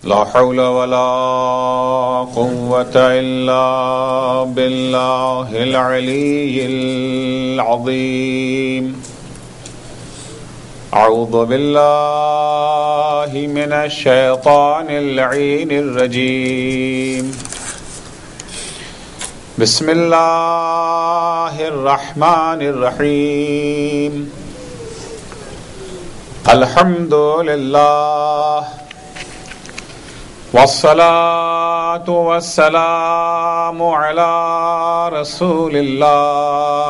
لا حول ولا قوة إلا بالله العلي العظيم. أعوذ بالله من الشيطان اللعين الرجيم. بسم الله الرحمن الرحيم. الحمد لله والصلاة والسلام على رسول الله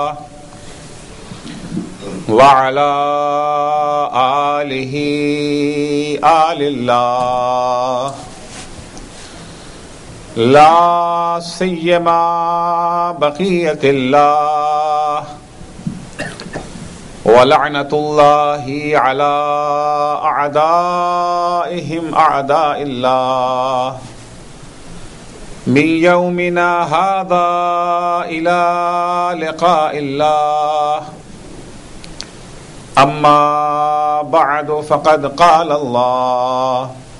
وعلى آله آل الله لا سيما بقية الله ولعنة الله على أعدائهم أعداء الله من يومنا هذا إلى لقاء الله. أما بعد فقد قال الله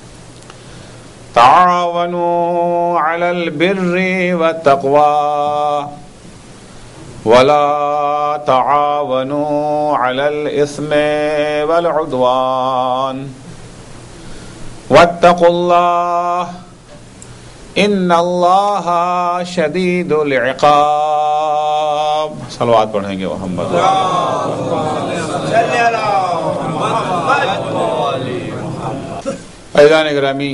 تعاونوا على البر والتقوى ولا تعاونوا على الإثم والعدوان واتقوا الله إن الله شديد العقاب. صلوات پڑھیں گے محمد. عزیزان گرامی،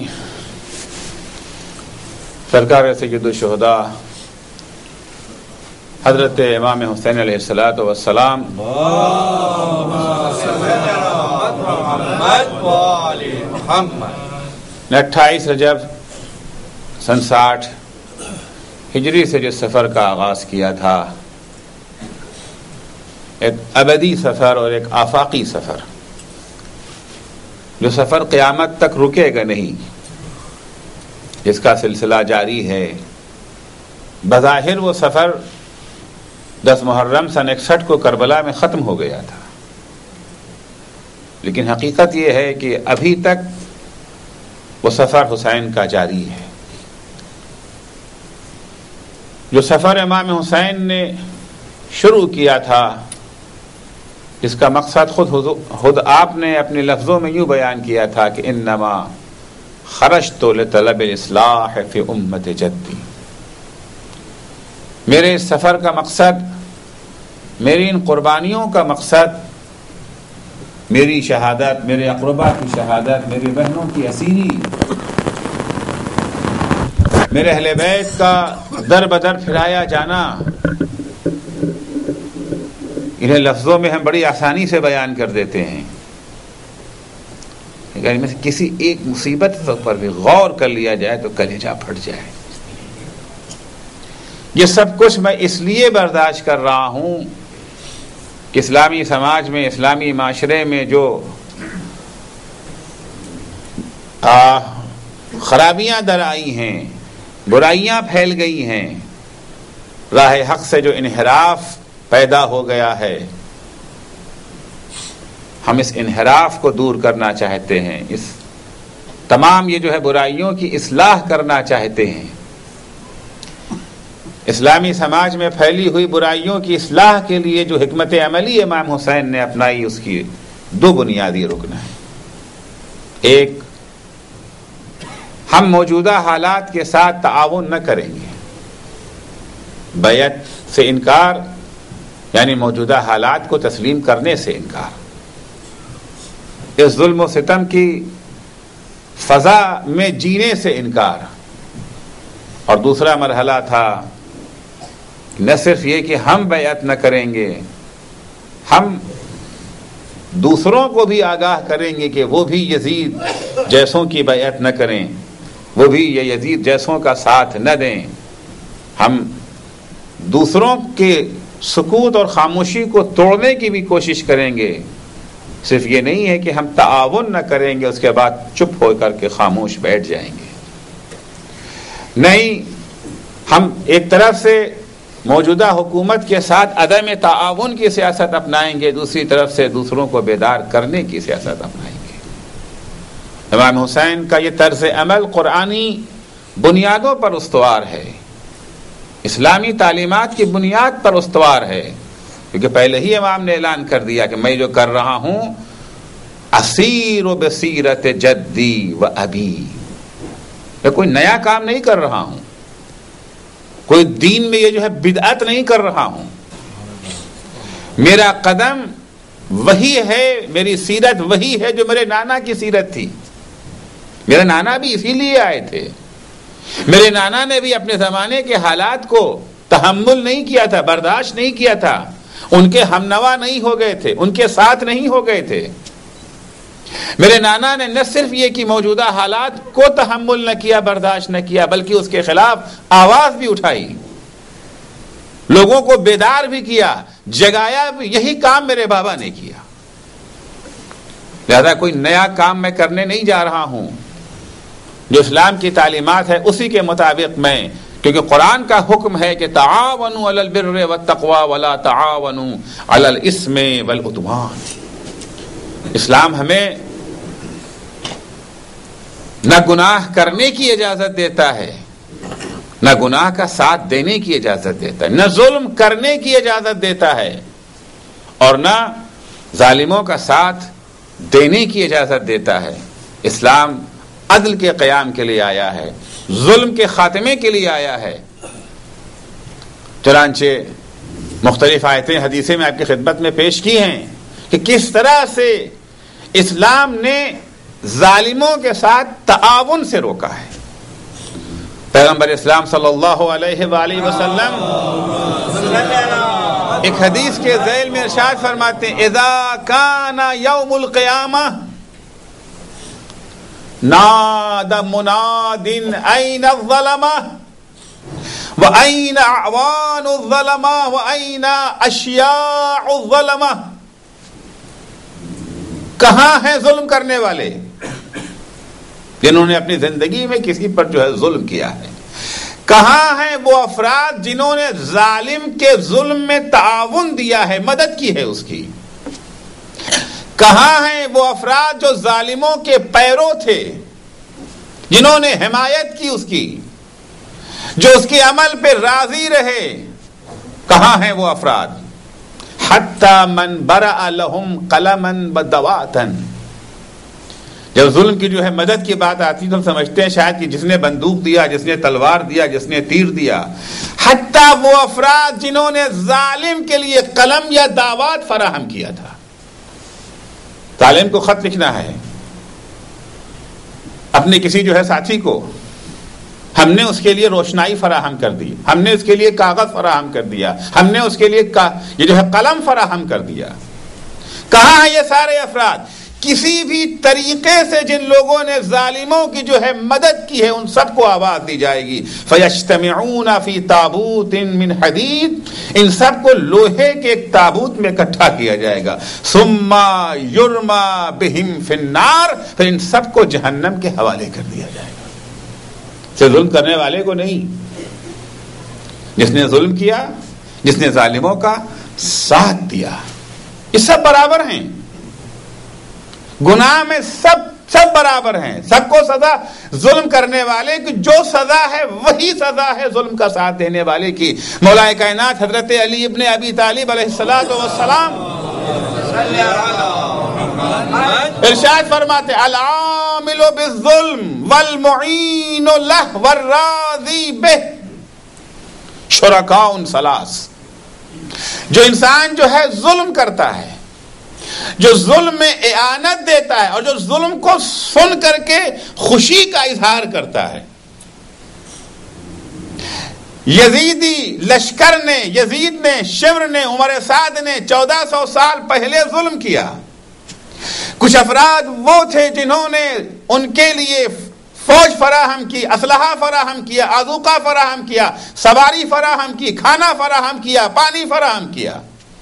سرکار سید الشہداء حضرت امام حسین علیہ السلام نے 28 رجب سن 60 ہجری سے جس سفر کا آغاز کیا تھا، ایک ابدی سفر اور ایک آفاقی سفر، جو سفر قیامت تک رکے گا نہیں، جس کا سلسلہ جاری ہے. بظاہر وہ سفر 10 محرم سن 61 کو کربلا میں ختم ہو گیا تھا، لیکن حقیقت یہ ہے کہ ابھی تک وہ سفر حسین کا جاری ہے. جو سفر امام حسین نے شروع کیا تھا، اس کا مقصد خود آپ نے اپنے لفظوں میں یوں بیان کیا تھا کہ انما خرجت لطلب الاصلاح فی امت جدی. میرے اس سفر کا مقصد، میری ان قربانیوں کا مقصد، میری شہادت، میرے اقربا کی شہادت، میری بہنوں کی اسیری، میرے اہل بیت کا در بدر پھرایا جانا، انہیں لفظوں میں ہم بڑی آسانی سے بیان کر دیتے ہیں، لیکن میں سے کسی ایک مصیبت پر بھی غور کر لیا جائے تو کلیجہ پھٹ جائے. یہ سب کچھ میں اس لیے برداشت کر رہا ہوں کہ اسلامی سماج میں، اسلامی معاشرے میں جو خرابیاں در آئی ہیں، برائیاں پھیل گئی ہیں، راہ حق سے جو انحراف پیدا ہو گیا ہے، ہم اس انحراف کو دور کرنا چاہتے ہیں، اس تمام یہ جو ہے برائیوں کی اصلاح کرنا چاہتے ہیں. اسلامی سماج میں پھیلی ہوئی برائیوں کی اصلاح کے لیے جو حکمت عملی امام حسین نے اپنائی، اس کی 2 بنیادی رکن ہیں. ایک، ہم موجودہ حالات کے ساتھ تعاون نہ کریں گے. بیعت سے انکار یعنی موجودہ حالات کو تسلیم کرنے سے انکار، اس ظلم و ستم کی فضا میں جینے سے انکار. اور دوسرا مرحلہ تھا نہ صرف یہ کہ ہم بیعت نہ کریں گے، ہم دوسروں کو بھی آگاہ کریں گے کہ وہ بھی یزید جیسوں کی بیعت نہ کریں، وہ بھی یہ یزید جیسوں کا ساتھ نہ دیں. ہم دوسروں کے سکوت اور خاموشی کو توڑنے کی بھی کوشش کریں گے. صرف یہ نہیں ہے کہ ہم تعاون نہ کریں گے اس کے بعد چپ ہو کر کے خاموش بیٹھ جائیں گے. نہیں، ہم ایک طرف سے موجودہ حکومت کے ساتھ عدم تعاون کی سیاست اپنائیں گے، دوسری طرف سے دوسروں کو بیدار کرنے کی سیاست اپنائیں گے. امام حسین کا یہ طرز عمل قرآنی بنیادوں پر استوار ہے، اسلامی تعلیمات کی بنیاد پر استوار ہے، کیونکہ پہلے ہی امام نے اعلان کر دیا کہ میں جو کر رہا ہوں اسیر و بصیرت جدی و ابی، میں کوئی نیا کام نہیں کر رہا ہوں، کوئی دین میں یہ جو ہے بدعت نہیں کر رہا ہوں، میرا قدم وہی ہے، میری سیرت وہی ہے جو میرے نانا کی سیرت تھی۔ میرے نانا بھی اسی لیے آئے تھے، میرے نانا نے بھی اپنے زمانے کے حالات کو تحمل نہیں کیا تھا، برداشت نہیں کیا تھا، ان کے ہمنوا نہیں ہو گئے تھے، ان کے ساتھ نہیں ہو گئے تھے۔ میرے نانا نے نہ صرف یہ کہ موجودہ حالات کو تحمل نہ کیا، برداشت نہ کیا، بلکہ اس کے خلاف آواز بھی اٹھائی، لوگوں کو بیدار بھی کیا، جگایا بھی۔ یہی کام میرے بابا نے کیا۔ لہذا کوئی نیا کام میں کرنے نہیں جا رہا ہوں، جو اسلام کی تعلیمات ہے اسی کے مطابق میں، کیونکہ قرآن کا حکم ہے کہ تعاونوا علی البر والتقوی ولا تعاونوا علی الاثم والعدوان۔ اسلام ہمیں نہ گناہ کرنے کی اجازت دیتا ہے، نہ گناہ کا ساتھ دینے کی اجازت دیتا ہے، نہ ظلم کرنے کی اجازت دیتا ہے، اور نہ ظالموں کا ساتھ دینے کی اجازت دیتا ہے۔ اسلام عدل کے قیام کے لیے آیا ہے، ظلم کے خاتمے کے لیے آیا ہے۔ چنانچہ مختلف آیتیں حدیثیں میں آپ کی خدمت میں پیش کی ہیں کہ کس طرح سے اسلام نے ظالموں کے ساتھ تعاون سے روکا ہے۔ پیغمبر اسلام صلی اللہ علیہ وآلہ وسلم ایک حدیث کے ذیل میں ارشاد فرماتے ہیں اذا کان یوم القیامہ نادى مناد أين الظلمة وأين أعوان الظلمة وأين أشياع الظلمة، کہاں ہیں ظلم کرنے والے جنہوں نے اپنی زندگی میں کسی پر جو ہے ظلم کیا ہے؟ کہاں ہیں وہ افراد جنہوں نے ظالم کے ظلم میں تعاون دیا ہے، مدد کی ہے اس کی؟ کہاں ہیں وہ افراد جو ظالموں کے پیرو تھے، جنہوں نے حمایت کی اس کی، جو اس کے عمل پہ راضی رہے؟ کہاں ہیں وہ افراد؟ حتی من برأ لهم قلما بدواتا، جب ظلم کی جو ہے مدد کی بات آتی تو ہم سمجھتے ہیں شاید کہ جس نے بندوق دیا، جس نے تلوار دیا، جس نے تیر دیا۔ حتی وہ افراد جنہوں نے ظالم کے لیے قلم یا دعوات فراہم کیا تھا۔ ظالم کو خط لکھنا ہے اپنے کسی جو ہے ساتھی کو، ہم نے اس کے لیے روشنائی فراہم کر دی، ہم نے اس کے لیے کاغذ فراہم کر دیا، ہم نے اس کے لیے یہ جو ہے قلم فراہم کر دیا۔ کہاں ہیں یہ سارے افراد؟ کسی بھی طریقے سے جن لوگوں نے ظالموں کی جو ہے مدد کی ہے ان سب کو آواز دی جائے گی۔ فَيَجْتَمِعُونَ فِي تَابُوتٍ مِّنْ حَدِيدٍ، ان سب کو لوہے کے ایک تابوت میں اکٹھا کیا جائے گا۔ ثُمَّ يُرْمَى بِهِمْ فِي النَّارِ، پھر ان سب کو جہنم کے حوالے کر دیا جائے گا۔ سے ظلم کرنے والے کو نہیں، جس نے ظلم کیا، جس نے ظالموں کا ساتھ دیا، یہ سب برابر ہیں گناہ میں، سب برابر ہیں، سب کو سزا ظلم کرنے والے کی جو سزا ہے وہی سزا ہے ظلم کا ساتھ دینے والے کی۔ مولا کائنات حضرت علی ابن ابی طالب علیہ السلام ارشاد فرماتے العامل بالظلم والمعین له والراضی بہ شرکاء ثلاث، جو انسان جو ہے ظلم کرتا ہے، جو ظلم میں اعانت دیتا ہے، اور جو ظلم کو سن کر کے خوشی کا اظہار کرتا ہے۔ یزیدی لشکر نے، یزید نے، شمر نے، عمر سعد نے 1400 سال پہلے ظلم کیا۔ کچھ افراد وہ تھے جنہوں نے ان کے لیے فوج فراہم کی، اسلحہ فراہم کیا، آذوقہ فراہم کیا، سواری فراہم کی، کھانا فراہم کیا، پانی فراہم کیا۔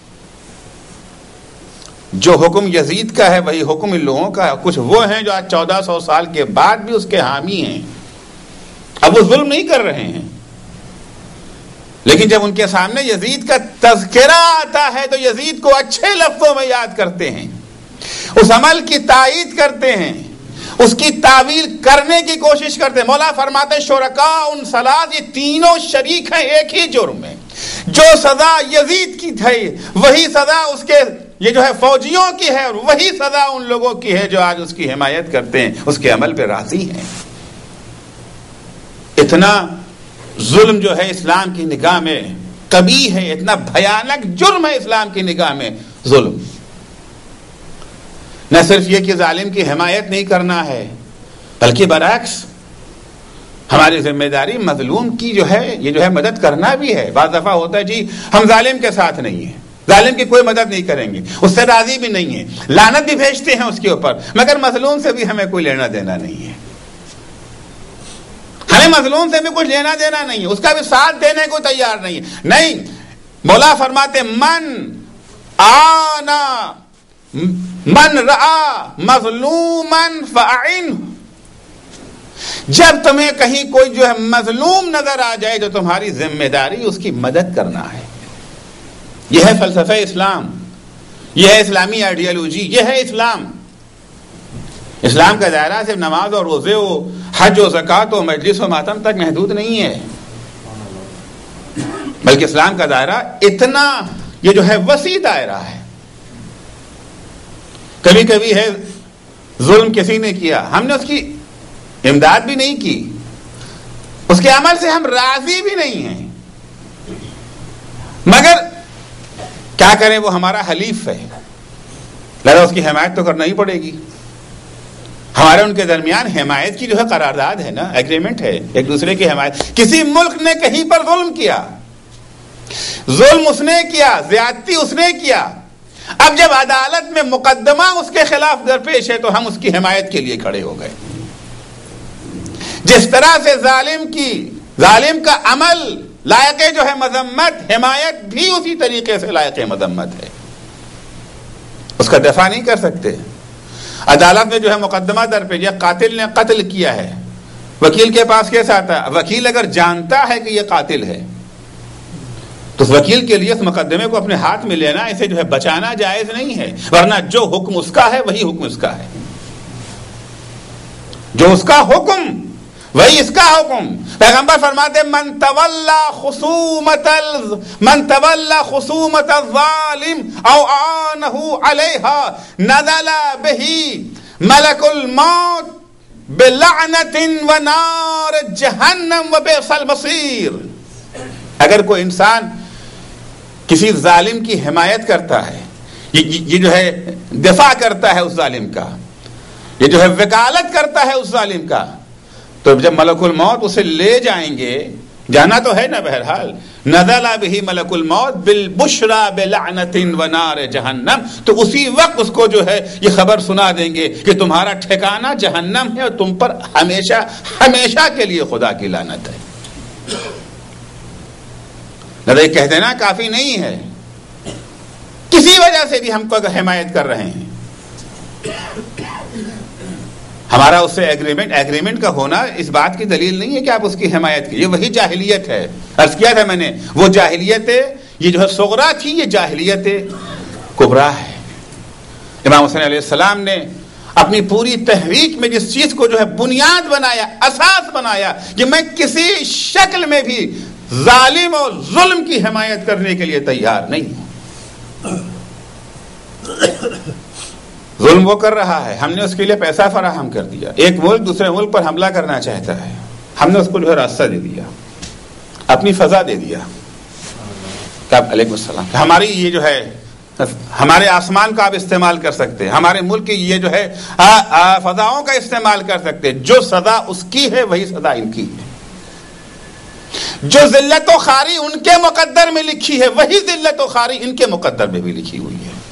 جو حکم یزید کا ہے وہی حکم ان لوگوں کا ہے۔ کچھ وہ ہیں جو آج 1400 سال کے بعد بھی اس کے حامی ہیں، اب وہ ظلم نہیں کر رہے ہیں، لیکن جب ان کے سامنے یزید کا تذکرہ آتا ہے تو یزید کو اچھے لفظوں میں یاد کرتے ہیں، اس عمل کی تائید کرتے ہیں، اس کی تعویل کرنے کی کوشش کرتے ہیں. مولا فرماتے ہیں شرکاء ثلاث، یہ تینوں شریک ہیں ایک ہی جرم میں. جو سزا یزید کی تھی وہی سزا اس کے یہ جو ہے فوجیوں کی ہے، اور وہی سزا ان لوگوں کی ہے جو آج اس کی حمایت کرتے ہیں، اس کے عمل پہ راضی ہیں. اتنا ظلم جو ہے اسلام کی نگاہ میں قبیح ہے، اتنا بھیانک جرم ہے اسلام کی نگاہ میں ظلم. نہ صرف یہ کہ ظالم کی حمایت نہیں کرنا ہے، بلکہ برعکس ہماری ذمہ داری مظلوم کی جو ہے یہ جو ہے مدد کرنا بھی ہے. بعض دفعہ ہوتا ہے جی ہم ظالم کے ساتھ نہیں ہیں، ظالم کی کوئی مدد نہیں کریں گے، اس سے راضی بھی نہیں ہے، لعنت بھی بھیجتے ہیں اس کے اوپر، مگر مظلوم سے بھی ہمیں کوئی لینا دینا نہیں ہے. ہمیں مظلوم سے بھی کچھ لینا دینا نہیں ہے، اس کا بھی ساتھ دینے کو تیار نہیں ہے. نہیں، مولا فرماتے من آنا من رعا مظلوما فاعنہ. جب تمہیں کہیں کوئی جو ہے مظلوم نظر آ جائے تو تمہاری ذمہ داری اس کی مدد کرنا ہے. یہ ہے فلسفہ اسلام، یہ ہے اسلامی آئیڈیالوجی، یہ ہے اسلام. اسلام کا دائرہ صرف نماز اور روزے و حج و زکوٰۃ و مجلس و ماتم تک محدود نہیں ہے، بلکہ اسلام کا دائرہ اتنا یہ جو ہے وسیع دائرہ ہے. کبھی کبھی ہے ظلم کسی نے کیا، ہم نے اس کی امداد بھی نہیں کی، اس کے عمل سے ہم راضی بھی نہیں ہیں، مگر کیا کریں وہ ہمارا حلیف ہے، لہذا اس کی حمایت تو کرنا ہی پڑے گی. ہمارے ان کے درمیان حمایت کی جو ہے قرارداد ہے نا، ایگریمنٹ ہے ایک دوسرے کی حمایت. کسی ملک نے کہیں پر ظلم کیا، ظلم اس نے کیا، زیادتی اس نے کیا، اب جب عدالت میں مقدمہ اس کے خلاف درپیش ہے تو ہم اس کی حمایت کے لیے کھڑے ہو گئے. جس طرح سے ظالم کا عمل لائق جو ہے مذمت، حمایت بھی اسی طریقے سے لائق مذمت ہے. اس کا دفاع نہیں کر سکتے. عدالت میں جو ہے مقدمہ درپیش، یہ قاتل نے قتل کیا ہے، وکیل کے پاس کیس آتا ہے، وکیل اگر جانتا ہے کہ یہ قاتل ہے تو اس وکیل کے لیے اس مقدمے کو اپنے ہاتھ میں لینا، اسے جو ہے بچانا جائز نہیں ہے، ورنہ جو حکم اس کا ہے وہی حکم اس کا ہے، جو اس کا حکم وہی اس کا حکم. پیغمبر فرماتے من تولا خصومت الظالم او آنہ علیہا نزل بہ ملک الموت بلعنت ونار جہنم وبئس المصیر. اگر کوئی انسان کسی ظالم کی حمایت کرتا ہے، یہ جو ہے دفاع کرتا ہے اس ظالم کا، یہ جو ہے وکالت کرتا ہے اس ظالم کا، تو جب ملک الموت اسے لے جائیں گے، جانا تو ہے نا بہرحال، نزل بہ ملک الموت بالبشرى بلعنت ونار جہنم، تو اسی وقت اس کو جو ہے یہ خبر سنا دیں گے کہ تمہارا ٹھکانہ جہنم ہے اور تم پر ہمیشہ ہمیشہ کے لیے خدا کی لعنت ہے. یہ کہہ دینا کافی نہیں ہے، کسی وجہ سے بھی ہم کو اگر حمایت کر رہے ہیں، ہمارا اس سے ایگریمنٹ کا ہونا اس بات کی دلیل نہیں ہے کہ آپ اس کی حمایت کی. یہ وہی جاہلیت ہے، عرض کیا تھا میں نے، وہ جاہلیت یہ جو ہے صغرا تھی، یہ جاہلیت کبریٰ ہے. امام حسین علیہ السلام نے اپنی پوری تحریک میں جس چیز کو جو ہے بنیاد بنایا، اساس بنایا کہ میں کسی شکل میں بھی ظالم اور ظلم کی حمایت کرنے کے لیے تیار نہیں ہوں. ظلم وہ کر رہا ہے، ہم نے اس کے لیے پیسہ فراہم کر دیا. ایک ملک دوسرے ملک پر حملہ کرنا چاہتا ہے، ہم نے اس کو جو ہے راستہ دے دیا، اپنی فضا دے دیا. علیکم السلام. ہماری یہ جو ہے ہمارے آسمان کا آپ استعمال کر سکتے ہیں، ہمارے ملک کی یہ جو ہے فضاؤں کا استعمال کر سکتے ہیں. جو سزا اس کی ہے وہی سزا ان کی ہے. جو ذلت و خواری ان کے مقدر میں لکھی ہے وہی ذلت و خواری ان کے مقدر میں بھی لکھی ہوئی ہے.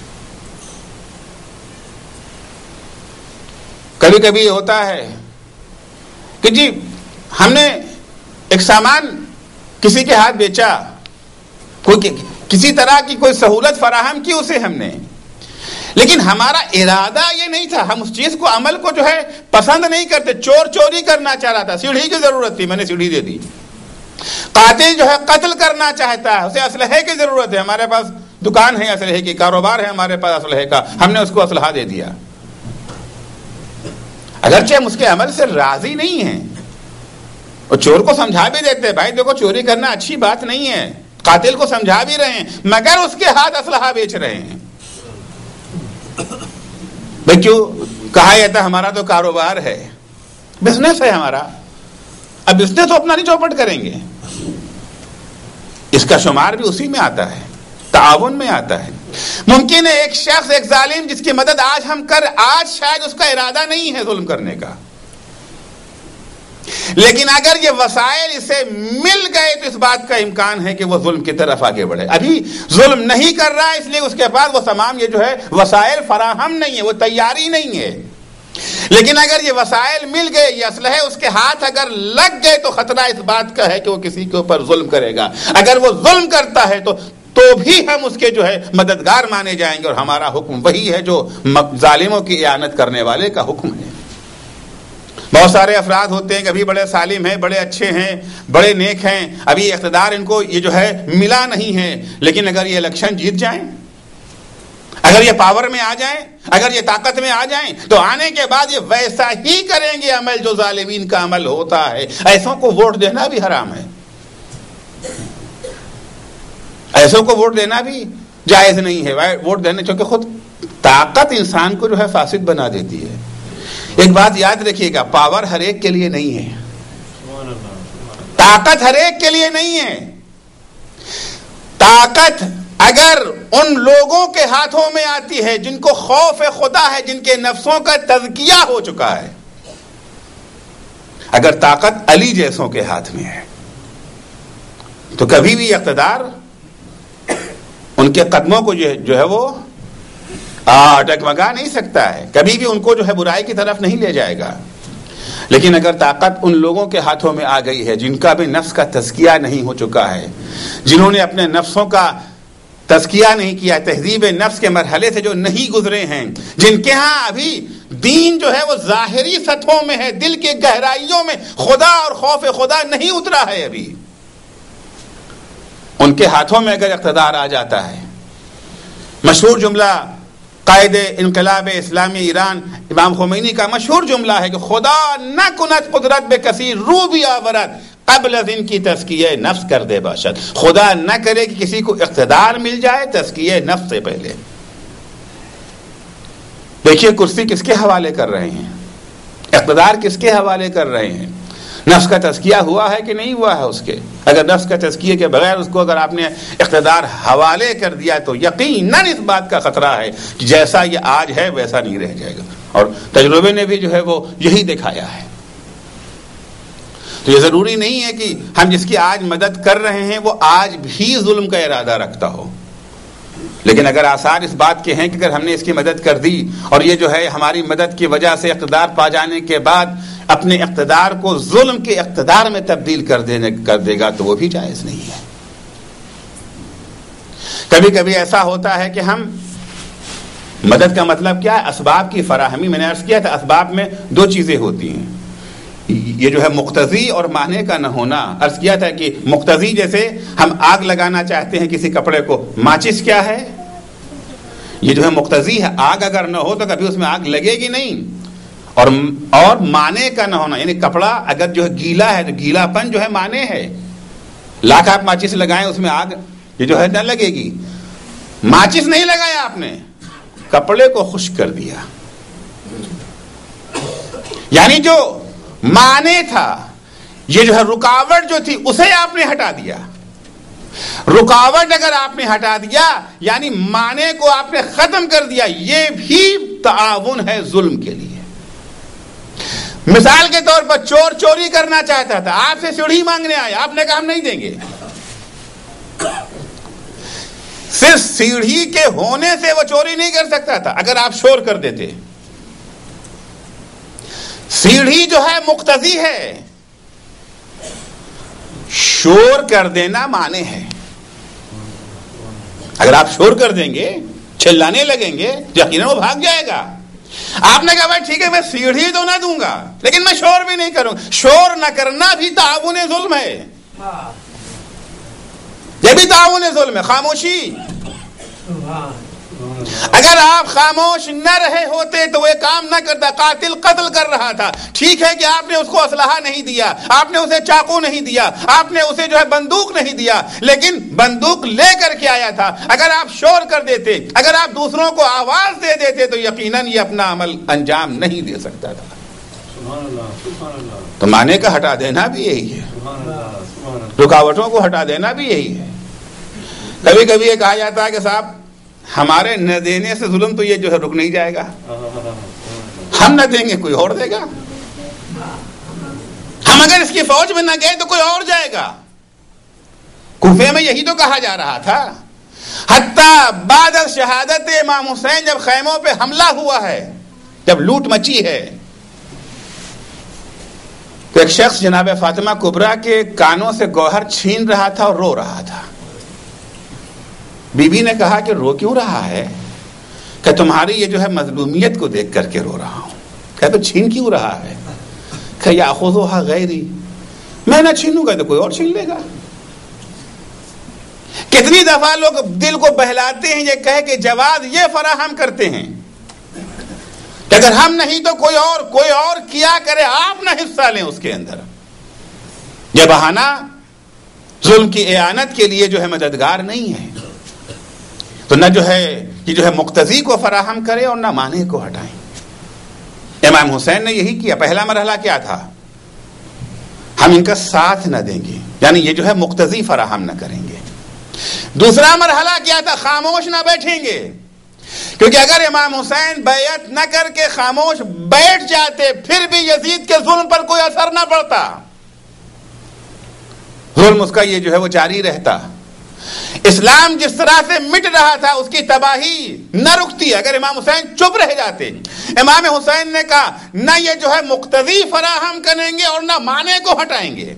کبھی کبھی یہ ہوتا ہے کہ جی ہم نے ایک سامان کسی کے ہاتھ بیچا، کوئی کسی طرح کی کوئی سہولت فراہم کی اسے ہم نے، لیکن ہمارا ارادہ یہ نہیں تھا، ہم اس چیز کو عمل کو جو ہے پسند نہیں کرتے. چور چوری کرنا چاہ رہا تھا، سیڑھی کی ضرورت تھی، میں نے سیڑھی دے دی. قاتل جو ہے قتل کرنا چاہتا ہے، اسے اسلحے کی ضرورت ہے، ہمارے پاس دکان ہے اسلحے کی، کاروبار ہے ہمارے پاس اسلحے کا، ہم نے اس کو اسلحہ دے دیا. اگرچہ ہم اس کے عمل سے راضی نہیں ہیں، اور چور کو سمجھا بھی دیتے ہیں بھائی دیکھو چوری کرنا اچھی بات نہیں ہے، قاتل کو سمجھا بھی رہے ہیں، مگر اس کے ہاتھ اسلحہ بیچ رہے ہیں. بھائی کیوں کہا یہ تھا ہمارا تو کاروبار ہے، بزنس ہے ہمارا، اب بزنس تو اپنا نہیں چوپٹ کریں گے. اس کا شمار بھی اسی میں آتا ہے، تعاون میں آتا ہے. ممکن ہے ایک شخص، ایک ظالم جس کی مدد آج ہم آج شاید اس کا ارادہ نہیں ہے ظلم کرنے کا، لیکن اگر یہ وسائل اسے مل گئے تو اس بات کا امکان ہے کہ وہ ظلم کی طرف آگے بڑھے. ابھی ظلم نہیں کر رہا اس لیے اس کے پاس وہ تمام یہ جو ہے وسائل فراہم نہیں ہے، وہ تیاری نہیں ہے. لیکن اگر یہ وسائل مل گئے، یہ اسلحے اس کے ہاتھ اگر لگ گئے تو خطرہ اس بات کا ہے کہ وہ کسی کے اوپر ظلم کرے گا. اگر وہ ظلم کرتا ہے تو بھی ہم اس کے جو ہے مددگار مانے جائیں گے، اور ہمارا حکم وہی ہے جو ظالموں کی اعانت کرنے والے کا حکم ہے. بہت سارے افراد ہوتے ہیں، کبھی بڑے سالم ہیں، بڑے اچھے ہیں، بڑے نیک ہیں، ابھی اقتدار ان کو یہ جو ہے ملا نہیں ہے، لیکن اگر یہ الیکشن جیت جائیں، اگر یہ پاور میں آ جائیں، اگر یہ طاقت میں آ جائیں، تو آنے کے بعد یہ ویسا ہی کریں گے عمل جو ظالمین کا عمل ہوتا ہے. ایسوں کو ووٹ دینا بھی حرام ہے، ایسوں کو ووٹ دینا بھی جائز نہیں ہے. ووٹ دینے چونکہ خود طاقت انسان کو جو ہے فاسد بنا دیتی ہے. ایک بات یاد رکھیے گا، پاور ہر ایک کے لیے نہیں ہے، طاقت ہر ایک کے لیے نہیں ہے. طاقت اگر ان لوگوں کے ہاتھوں میں آتی ہے جن کو خوف خدا ہے، جن کے نفسوں کا تزکیہ ہو چکا ہے، اگر طاقت علی جیسوں کے ہاتھ میں ہے تو کبھی بھی اقتدار ان کے قدموں کو جو ہے وہ ڈگمگا نہیں سکتا ہے، کبھی بھی ان کو جو ہے برائی کی طرف نہیں لے جائے گا. لیکن اگر طاقت ان لوگوں کے ہاتھوں میں آ گئی ہے جن کا بھی نفس کا تزکیہ نہیں ہو چکا ہے، جنہوں نے اپنے نفسوں کا تزکیہ نہیں کیا، تہذیب نفس کے مرحلے سے جو نہیں گزرے ہیں، جن کے ہاں ابھی دین جو ہے وہ ظاہری سطحوں میں ہے، دل کے گہرائیوں میں خدا اور خوف خدا نہیں اترا ہے ابھی، ان کے ہاتھوں میں اگر اقتدار آ جاتا ہے. مشہور جملہ قائد انقلاب اسلامی ایران امام خمینی کا مشہور جملہ ہے کہ خدا نہ کنت قدرت بے کثیر رو بھی آورت قبل از ان کی تزکیہ نفس کر دے باشد. خدا نہ کرے کہ کسی کو اقتدار مل جائے تزکیہ نفس سے پہلے. دیکھیے کرسی کس کے حوالے کر رہے ہیں، اقتدار کس کے حوالے کر رہے ہیں، نفس کا تزکیہ ہوا ہے کہ نہیں ہوا ہے اس کے. اگر نفس کا تزکیے کے بغیر اس کو اگر آپ نے اقتدار حوالے کر دیا تو یقیناً اس بات کا خطرہ ہے کہ جیسا یہ آج ہے ویسا نہیں رہ جائے گا، اور تجربے نے بھی جو ہے وہ یہی دکھایا ہے. تو یہ ضروری نہیں ہے کہ ہم جس کی آج مدد کر رہے ہیں وہ آج بھی ظلم کا ارادہ رکھتا ہو، لیکن اگر آثار اس بات کے ہیں کہ اگر ہم نے اس کی مدد کر دی اور یہ جو ہے ہماری مدد کی وجہ سے اقتدار پا جانے کے بعد اپنے اقتدار کو ظلم کے اقتدار میں تبدیل کر دے گا تو وہ بھی جائز نہیں ہے. کبھی کبھی ایسا ہوتا ہے کہ ہم مدد کا مطلب کیا ہے، اسباب کی فراہمی. میں نے عرض کیا تھا اسباب میں دو چیزیں ہوتی ہیں، یہ جو ہے مقتضی اور مانع کا نہ ہونا. عرض کیا تھا کہ مقتضی جیسے ہم آگ لگانا چاہتے ہیں کسی کپڑے کو، ماچس کیا ہے، یہ جو ہے مقتضی ہے، آگ اگر نہ ہو تو کبھی اس میں آگ لگے گی نہیں. اور مانع کا نہ ہونا، یعنی کپڑا اگر جو ہے گیلا ہے تو گیلا پن جو ہے مانع ہے. لاکھ آپ ماچس لگائیں اس میں آگ یہ جو ہے نہ لگے گی. ماچس نہیں لگایا آپ نے، کپڑے کو خشک کر دیا، یعنی جو مانع تھا، یہ جو ہے رکاوٹ جو تھی اسے آپ نے ہٹا دیا. رکاوٹ اگر آپ نے ہٹا دیا یعنی مانع کو آپ نے ختم کر دیا، یہ بھی تعاون ہے ظلم کے لیے. مثال کے طور پر چور چوری کرنا چاہتا تھا، آپ سے سیڑھی مانگنے آیا، آپ نے کہا ہم نہیں دیں گے. صرف سیڑھی کے ہونے سے وہ چوری نہیں کر سکتا تھا، اگر آپ شور کر دیتے. سیڑھی جو ہے مقتضی ہے، شور کر دینا مانے ہے. اگر آپ شور کر دیں گے، چلانے لگیں گے، یقیناً وہ بھاگ جائے گا. آپ نے کہا بھائی ٹھیک ہے میں سیڑھی تو نہ دوں گا لیکن میں شور بھی نہیں کروں. شور نہ کرنا بھی تعاون ظلم ہے، یہ بھی تعاون ظلم ہے. خاموشی اگر آپ خاموش نہ رہے ہوتے تو وہ کام نہ کرتا. قاتل قتل کر رہا تھا, ٹھیک ہے کہ آپ نے اس کو اسلحہ نہیں دیا, آپ نے اسے چاقو نہیں دیا, آپ نے اسے جو ہے بندوق نہیں دیا, لیکن بندوق لے کر کے آیا تھا. اگر آپ شور کر دیتے, اگر آپ دوسروں کو آواز دے دیتے تو یقیناً یہ اپنا عمل انجام نہیں دے سکتا تھا. تو معنی کا ہٹا دینا بھی یہی ہے, رکاوٹوں کو ہٹا دینا بھی یہی ہے. کبھی کبھی یہ کہا جاتا ہے کہ صاحب ہمارے نہ دینے سے ظلم تو یہ جو ہے رک نہیں جائے گا, ہم نہ دیں گے کوئی اور دے گا, ہم اگر اس کی فوج میں نہ گئے تو کوئی اور جائے گا. کوفے میں یہی تو کہا جا رہا تھا. حتیٰ بعد از شہادت امام حسین جب خیموں پہ حملہ ہوا ہے, جب لوٹ مچی ہے, تو ایک شخص جناب فاطمہ کبریٰ کے کانوں سے گوہر چھین رہا تھا اور رو رہا تھا. بی بی نے کہا کہ رو کیوں رہا ہے؟ کہ تمہاری یہ جو ہے مظلومیت کو دیکھ کر کے رو رہا ہوں. کہ تو چھین کیوں رہا ہے؟ کہ یاخذھا غیری, میں نہ چھینوں گا تو کوئی اور چھین لے گا. کتنی دفعہ لوگ دل کو بہلاتے ہیں یہ کہہ کہ جواز یہ فراہم کرتے ہیں کہ اگر ہم نہیں تو کوئی اور کیا کرے, آپ نہ حصہ لیں اس کے اندر. یہ بہانہ ظلم کی اعانت کے لیے جو ہے مددگار نہیں ہے. تو نہ جو ہے یہ جو ہے مقتضی کو فراہم کرے اور نہ مانع کو ہٹائیں. امام حسین نے یہی کیا. پہلا مرحلہ کیا تھا؟ ہم ان کا ساتھ نہ دیں گے, یعنی یہ جو ہے مقتضی فراہم نہ کریں گے. دوسرا مرحلہ کیا تھا؟ خاموش نہ بیٹھیں گے, کیونکہ اگر امام حسین بیعت نہ کر کے خاموش بیٹھ جاتے پھر بھی یزید کے ظلم پر کوئی اثر نہ پڑتا, ظلم اس کا یہ جو ہے وہ جاری رہتا. اسلام جس طرح سے مٹ رہا تھا اس کی تباہی نہ رکتی اگر امام حسین چپ رہ جاتے. امام حسین نے کہا نہ یہ جو ہے مقتضی فراہم کریں گے اور نہ مانع کو ہٹائیں گے.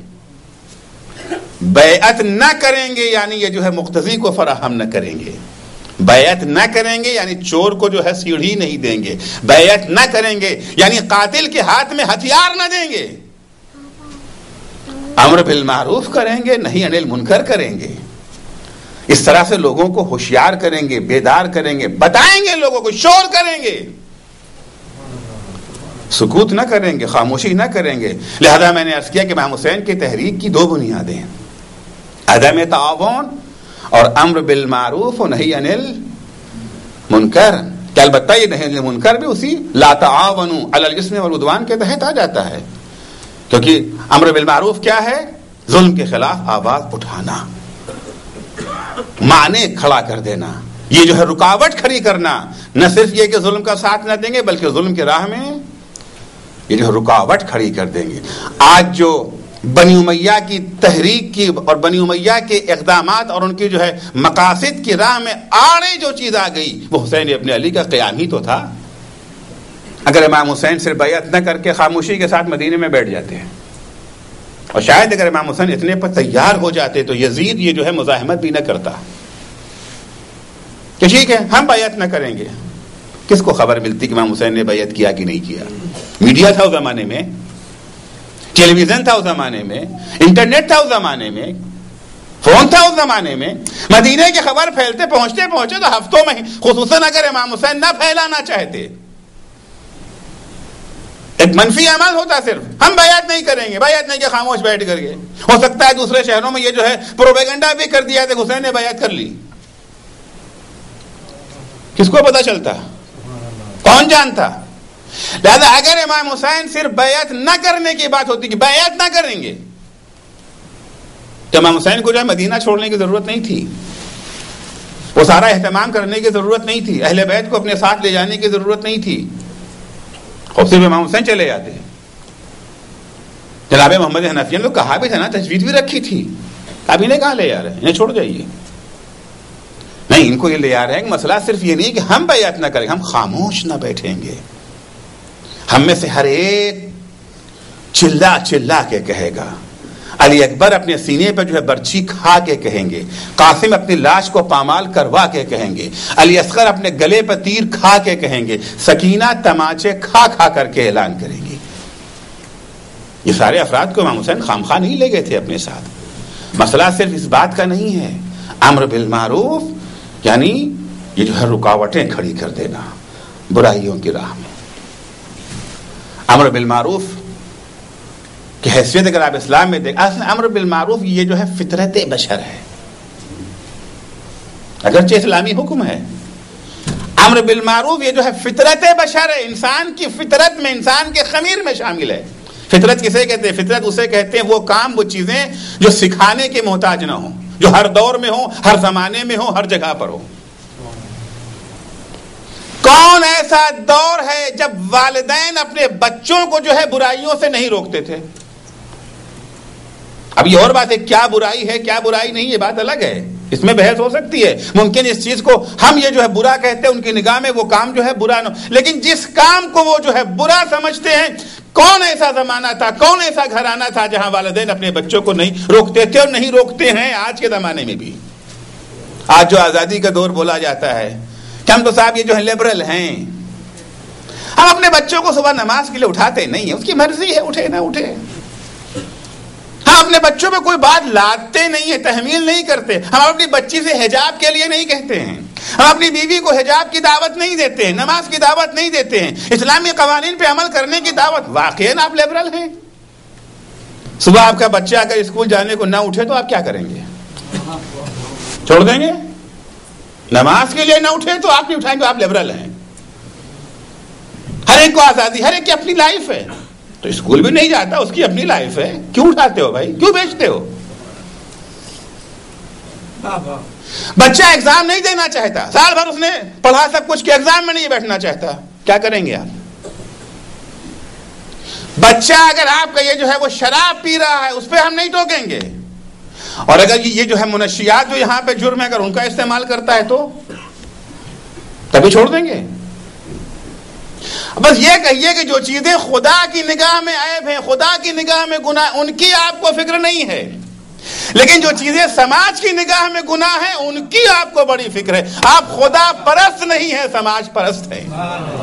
بیعت نہ کریں گے یعنی یہ جو ہے مقتضی کو فراہم نہ کریں گے. بیعت نہ کریں گے یعنی چور کو جو ہے سیڑھی نہیں دیں گے. بیعت نہ کریں گے یعنی قاتل کے ہاتھ میں ہتھیار نہ دیں گے. امر بالمعروف کریں گے, نہیں انل منکر کریں گے. اس طرح سے لوگوں کو ہوشیار کریں گے, بیدار کریں گے, بتائیں گے لوگوں کو, شور کریں گے, سکوت نہ کریں گے, خاموشی نہ کریں گے. لہذا میں نے عرض کیا کہ امام حسین کی تحریک کی دو بنیادیں ہیں, عدم تعاون اور امر بالمعروف و نہی عن المنکر. کہ البتہ یہ نہی عن المنکر بھی اسی لا تعاونوا علی الاثم والعدوان کے تحت آ جاتا ہے, کیونکہ امر بالمعروف کیا ہے؟ ظلم کے خلاف آواز اٹھانا, معنی کھڑا کر دینا, یہ جو ہے رکاوٹ کھڑی کرنا. نہ صرف یہ کہ ظلم کا ساتھ نہ دیں گے بلکہ ظلم کی راہ میں یہ جو ہے رکاوٹ کھڑی کر دیں گے. آج جو بنی امیہ کی تحریک کی اور بنی امیہ کے اقدامات اور ان کی جو ہے مقاصد کی راہ میں آڑے جو چیز آ گئی وہ حسین ابن علی کا قیام ہی تو تھا. اگر امام حسین صرف بیعت نہ کر کے خاموشی کے ساتھ مدینے میں بیٹھ جاتے ہیں, اور شاید اگر امام حسین اتنے پر تیار ہو جاتے تو یزید یہ جو ہے مزاحمت بھی نہ کرتا کہ ٹھیک ہے ہم بیعت نہ کریں گے. کس کو خبر ملتی کہ امام حسین نے بیعت کیا کہ نہیں کیا؟ میڈیا تھا اس زمانے میں, ٹیلی ویژن تھا اس زمانے میں, انٹرنیٹ تھا اس زمانے میں, فون تھا اس زمانے میں. مدینے کی خبر پھیلتے پہنچتے تو ہفتوں میں, خصوصاً اگر امام حسین نہ پھیلانا چاہتے, ایک منفی عمل ہوتا صرف ہم بیعت نہیں کریں گے, بیعت نہیں کہ خاموش بیٹھ کر کے. ہو سکتا ہے دوسرے شہروں میں یہ جو ہے پروپیگنڈا بھی کر دیا کہ حسین نے بیعت کر لی. کس کو پتا چلتا؟ کون جانتا؟ لہذا اگر امام حسین صرف بیعت نہ کرنے کی بات ہوتی کہ بیعت نہ کریں گے تو امام حسین کو جو ہے مدینہ چھوڑنے کی ضرورت نہیں تھی, وہ سارا اہتمام کرنے کی ضرورت نہیں تھی, اہل بیت کو اپنے ساتھ لے جانے کی ضرورت نہیں تھی. اور صرف امام حسین چلے جاتے. جناب محمد حنفی نے تو کہا بھی تھا نا, تجویز بھی رکھی تھی, اب انہیں کہاں لے جا رہے ہیں, انہیں چھوڑ جائیے. نہیں, ان کو یہ لے آ رہے ہیں کہ مسئلہ صرف یہ نہیں کہ ہم بیعت نہ کریں, ہم خاموش نہ بیٹھیں گے. ہم میں سے ہر ایک چلا چلا کے کہے گا. علی اکبر اپنے سینے پہ جو ہے برچھی کھا کے کہیں گے, قاسم اپنی لاش کو پامال کروا کے کہیں گے, علی اصغر اپنے گلے پہ تیر کھا کے کہیں گے, سکینہ تماچے کھا کھا کر کے اعلان کریں گی. یہ سارے افراد کو امام حسین خامخواہ نہیں لے گئے تھے اپنے ساتھ. مسئلہ صرف اس بات کا نہیں ہے, امر بالمعروف یعنی یہ جو ہے رکاوٹیں کھڑی کر دینا برائیوں کی راہ میں. امر بالمعروف کی حیثیت اگر آپ اسلام میں دیکھیں، امر بالمعروف یہ جو ہے فطرت بشر ہے، اگرچہ اسلامی حکم ہے. امر بالمعروف یہ جو ہے فطرت بشر ہے، انسان کی فطرت میں، انسان کے خمیر میں شامل ہے. فطرت کسے کہتے ہیں؟ فطرت اسے کہتے ہیں وہ کام، وہ چیزیں جو سکھانے کے محتاج نہ ہوں، جو ہر دور میں ہوں، ہر زمانے میں ہوں، ہر جگہ پر ہو. کون ایسا دور ہے جب والدین اپنے بچوں کو جو ہے برائیوں سے نہیں روکتے تھے؟ اب یہ اور بات ہے، کیا برائی ہے کیا برائی نہیں، یہ بات الگ ہے، اس میں بحث ہو سکتی ہے. ممکن اس چیز کو ہم یہ جو ہے برا کہتے ہیں، ان کی نگاہ میں وہ کام جو ہے برا نہ، لیکن جس کام کو وہ جو ہے برا سمجھتے ہیں، کون ایسا زمانہ تھا، کون ایسا گھرانہ تھا جہاں والدین اپنے بچوں کو نہیں روکتے تھے، اور نہیں روکتے ہیں آج کے زمانے میں بھی. آج جو آزادی کا دور بولا جاتا ہے کہ ہم تو صاحب یہ جو ہے لبرل ہیں، ہم اپنے بچوں کو صبح نماز کے لیے اٹھاتے نہیں ہیں، اس کی مرضی ہے اٹھے نہ اٹھے. ہم اپنے بچوں پہ کوئی بات لاتے نہیں ہیں، تحمیل نہیں کرتے. ہم اپنی بچی سے حجاب کے لیے نہیں کہتے ہیں، ہم اپنی بیوی کو حجاب کی دعوت نہیں دیتے ہیں، نماز کی دعوت نہیں دیتے ہیں، اسلامی قوانین پہ عمل کرنے کی دعوت. واقعی آپ لبرل ہیں؟ صبح آپ کا بچہ اگر اسکول جانے کو نہ اٹھے تو آپ کیا کریں گے؟ چھوڑ دیں گے؟ نماز کے لیے نہ اٹھے تو آپ نہیں اٹھائیں گے، آپ لبرل ہیں. ہر ایک کو آزادی، ہر ایک کی اپنی لائف ہے. تو اسکول بھی نہیں جاتا، اس کی اپنی لائف ہے، کیوں اٹھاتے ہو بھائی، کیوں بیچتے ہو؟ بچہ ایگزام نہیں دینا چاہتا، سال بھر اس نے پڑھا سب کچھ کہ ایگزام میں نہیں بیٹھنا چاہتا، کیا کریں گے آپ؟ بچہ اگر آپ کا یہ جو ہے وہ شراب پی رہا ہے، اس پہ ہم نہیں ٹوکیں گے. اور اگر یہ جو ہے منشیات جو یہاں پہ جرم ہے، اگر ان کا استعمال کرتا ہے تو تبھی چھوڑ دیں گے. بس یہ کہیے کہ جو چیزیں خدا کی نگاہ میں عیب ہیں، خدا کی نگاہ میں گناہ، ان کی آپ کو فکر نہیں ہے، لیکن جو چیزیں سماج کی نگاہ میں گناہ ہیں ان کی آپ کو بڑی فکر ہے. آپ خدا پرست نہیں ہیں، سماج پرست ہیں.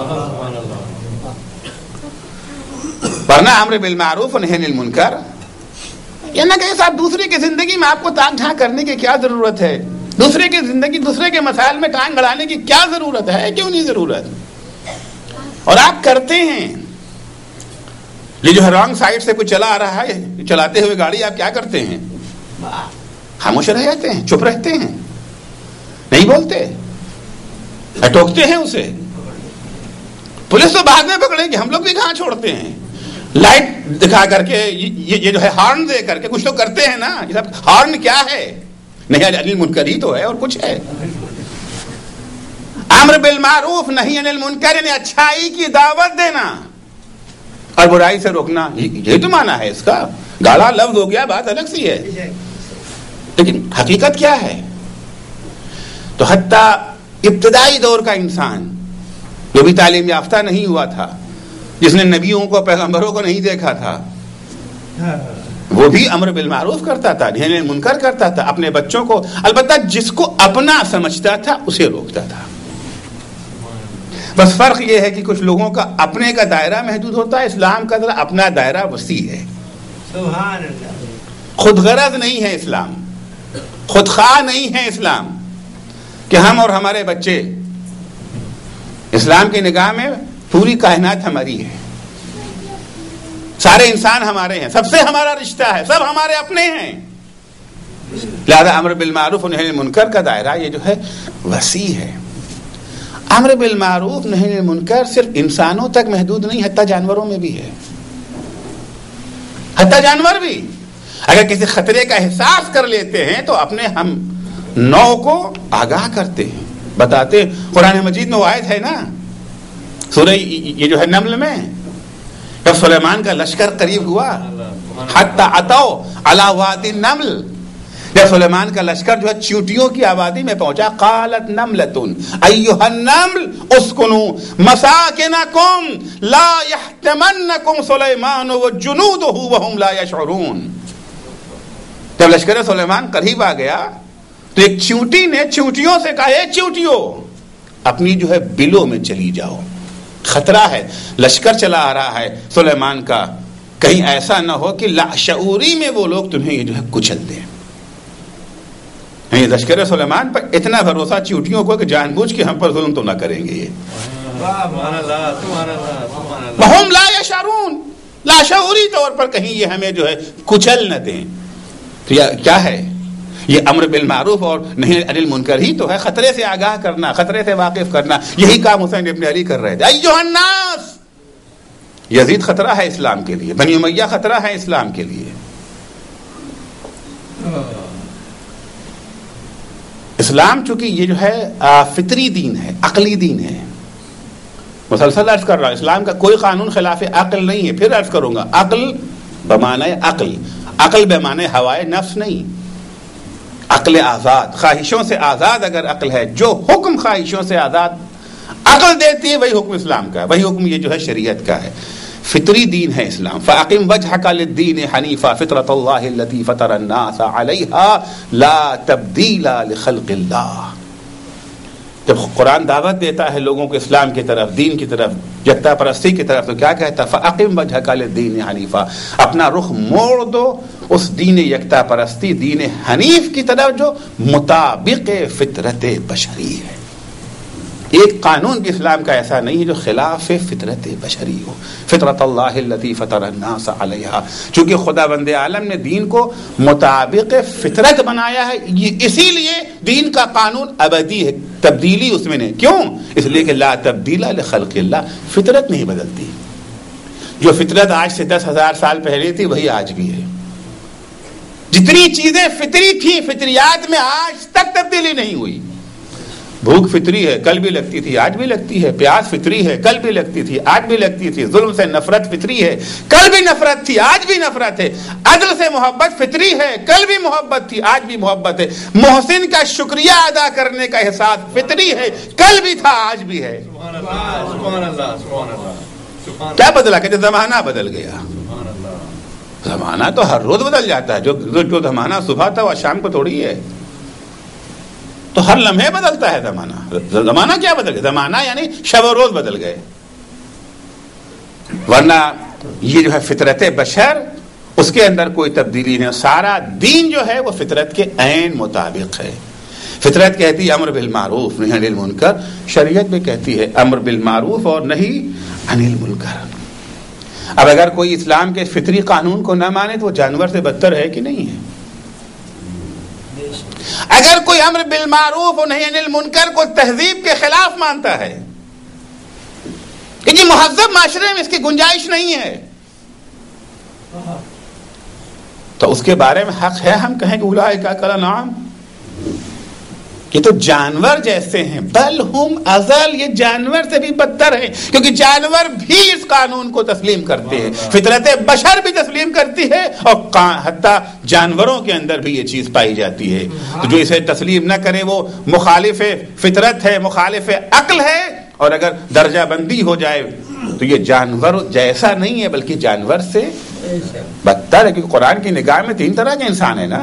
ورنہ امر بالمعروف و نہی عن المنکر، یہ نہ کہ صاحب دوسرے کی زندگی میں آپ کو تانگ جھانک کرنے کی کیا ضرورت ہے، دوسرے کی زندگی، دوسرے کے مسائل میں ٹانگ گڑانے کی کیا ضرورت ہے، کیوں نہیں ضرورت. اور آپ کرتے ہیں. یہ جو ہے رانگ سائڈ سے کوئی چلا آ رہا ہے، چلاتے ہوئے گاڑی آپ کیا کرتے ہیں؟ خاموش رہ جاتے ہیں، چپ رہتے ہیں، نہیں بولتے، ٹوکتے ہیں اسے. پولیس تو بعد میں پکڑے گی، ہم لوگ بھی کہاں چھوڑتے ہیں. لائٹ دکھا کر کے، یہ جو ہے ہارن دے کر کے، کچھ تو کرتے ہیں نا. یہ سب ہارن کیا ہے؟ نہی عن المنکر ہی تو ہے، اور کچھ ہے. امر بالمعروف نہی عن المنکر یعنی اچھائی کی دعوت دینا اور برائی سے روکنا، یہ تو معنی ہے اس کا. گالا لفظ ہو گیا، بات الگ سی ہے، لیکن حقیقت کیا ہے؟ تو حتیٰ ابتدائی دور کا انسان جو بھی تعلیم یافتہ نہیں ہوا تھا، جس نے نبیوں کو، پیغمبروں کو نہیں دیکھا تھا، وہ بھی امر بالمعروف کرتا تھا، نہی عن المنکر کرتا تھا اپنے بچوں کو. البتہ جس کو اپنا سمجھتا تھا اسے روکتا تھا. بس فرق یہ ہے کہ کچھ لوگوں کا اپنے کا دائرہ محدود ہوتا ہے، اسلام کا ذرا اپنا دائرہ وسیع ہے. سبحان اللہ. خود غرض نہیں ہے اسلام، خود خواہ نہیں ہے اسلام کہ ہم اور ہمارے بچے. اسلام کی نگاہ میں پوری کائنات ہماری ہے، سارے انسان ہمارے ہیں، سب سے ہمارا رشتہ ہے، سب ہمارے اپنے ہیں. لہذا امر بالمعروف و نہی عن المنکر کا دائرہ یہ جو ہے وسیع ہے. امر بالمعروف نہی عن المنکر صرف انسانوں تک محدود نہیں، حتیٰ جانوروں میں بھی ہے. حتیٰ جانور بھی اگر کسی خطرے کا احساس کر لیتے ہیں تو اپنے ہم نو کو آگاہ کرتے ہیں، بتاتے ہیں. قرآن مجید میں وہ آیت ہے نا، سورہ یہ جو ہے نمل میں، جب سلیمان کا لشکر قریب ہوا، حتی اتوا علی وادی النمل، جب سلیمان کا لشکر جو ہے چیونٹیوں کی آبادی میں پہنچا، قالت نملۃ ایھا النمل اسکنوا مساکنکم لا یحطمنکم سلیمان وجنودہ وهم لا یشعرون. جب لشکر سلیمان قریب آ گیا تو ایک چیونٹی نے چیونٹیوں سے کہا، اے چیونٹیوں اپنی جو ہے بلوں میں چلی جاؤ، خطرہ ہے، لشکر چلا آ رہا ہے سلیمان کا، کہیں ایسا نہ ہو کہ لاشعوری میں وہ لوگ تمہیں یہ جو ہے کچل دیں. لشکر سلیمان پر اتنا بھروسہ چیوٹیوں کو کہ جان بوجھ کے ہم پر ظلم تو نہ کریں گے یہ. وَهُمْ لَا يَشْعُرُونَ، لاشعوری طور پر کہیں یہ ہمیں جو ہے کچل نہ دیں. تو کیا ہے یہ امر بالمعروف اور نہی عن المنکر ہی تو ہے، خطرے سے آگاہ کرنا، خطرے سے واقف کرنا. یہی کام حسین ابن علی کر رہے تھے. ایھا الناس، یزید خطرہ ہے اسلام کے لیے، بنی امیہ خطرہ ہے اسلام کے لیے. اسلام چونکہ یہ جو ہے فطری دین ہے، عقلی دین ہے. مسلسل عرض کر رہا ہوں اسلام کا کوئی قانون خلاف عقل نہیں ہے. پھر عرض کروں گا، عقل بمعنی عقل، عقل بمعنی ہوائے نفس نہیں. عقل آزاد، خواہشوں سے آزاد اگر عقل ہے، جو حکم خواہشوں سے آزاد عقل دیتی ہے وہی حکم اسلام کا ہے، وہی حکم یہ جو ہے شریعت کا ہے. فطری دین ہے اسلام. فَأَقِمْ وَجْهَكَ لِلدِّينِ حَنِيفًا فِطْرَةَ اللَّهِ الَّتِي فَطَرَ النَّاسَ عَلَيْهَا لَا تَبْدِيلَ لِخَلْقِ اللَّهِ. جب قرآن دعوت دیتا ہے لوگوں کو اسلام کی طرف، دین کی طرف، یکتا پرستی کی طرف، تو کیا کہتا ہے؟ فَأَقِمْ وَجْهَكَ لِلدِّينِ حَنِيفًا، اپنا رخ موڑ دو اس دین یکتا پرستی، دین حنیف کی طرف جو مطابق فطرت بشری ہے. ایک قانون بھی اسلام کا ایسا نہیں ہے جو خلاف فطرت بشری ہو. فطرت اللہ التی فطر الناس علیہا، چونکہ خدا بند عالم نے دین کو مطابق فطرت بنایا ہے، اسی لیے دین کا قانون ابدی ہے، تبدیلی اس میں نہیں. کیوں؟ اس لیے کہ لا تبدیل لخلق اللہ، فطرت نہیں بدلتی. جو فطرت آج سے 10,000 سال پہلے تھی وہی آج بھی ہے. جتنی چیزیں فطری تھیں فطریات میں آج تک تبدیلی نہیں ہوئی. بھوک فطری ہے، کل بھی لگتی تھی آج بھی لگتی ہے. پیاس فطری ہے، کل بھی لگتی تھی آج بھی لگتی تھی. ظلم سے نفرت فطری ہے، کل بھی نفرت تھی آج بھی نفرت ہے. عدل سے محبت فطری ہے، کل بھی محبت تھی آج بھی محبت ہے. محسن کا شکریہ ادا کرنے کا احساس فطری ہے، کل بھی تھا آج بھی ہے. کیا بدلا کہ زمانہ بدل گیا؟ زمانہ تو ہر روز بدل جاتا ہے. جو زمانہ صبح تھا وہ شام کو تھوڑی ہے. تو ہر لمحے بدلتا ہے زمانہ. زمانہ کیا بدل گیا؟ زمانہ یعنی شب و روز بدل گئے. ورنہ یہ جو ہے فطرت بشر، اس کے اندر کوئی تبدیلی نہیں. سارا دین جو ہے وہ فطرت کے عین مطابق ہے. فطرت کہتی ہے امر بالمعروف نہی عن المنکر، شریعت بھی کہتی ہے امر بالمعروف اور نہی عن المنکر. اب اگر کوئی اسلام کے فطری قانون کو نہ مانے تو وہ جانور سے بدتر ہے کہ نہیں ہے؟ اگر کوئی امر بالمعروف اور نہی عن المنکر کو تہذیب کے خلاف مانتا ہے کہ یہ مہذب معاشرے میں اس کی گنجائش نہیں ہے، تو اس کے بارے میں حق ہے ہم کہیں کہ اولئک کالانعام، یہ تو جانور جیسے ہیں. بل ہم اضل، یہ جانور سے بھی بدتر ہیں، کیونکہ جانور بھی اس قانون کو تسلیم کرتے ہیں. فطرت بشر بھی تسلیم کرتی ہے، اور حتیٰ جانوروں کے اندر بھی یہ چیز پائی جاتی ہے. تو جو اسے تسلیم نہ کرے وہ مخالف فطرت ہے، مخالف عقل ہے. اور اگر درجہ بندی ہو جائے تو یہ جانور جیسا نہیں ہے بلکہ جانور سے بدتر ہے. کیونکہ قرآن کی نگاہ میں 3 طرح کے انسان ہیں نا.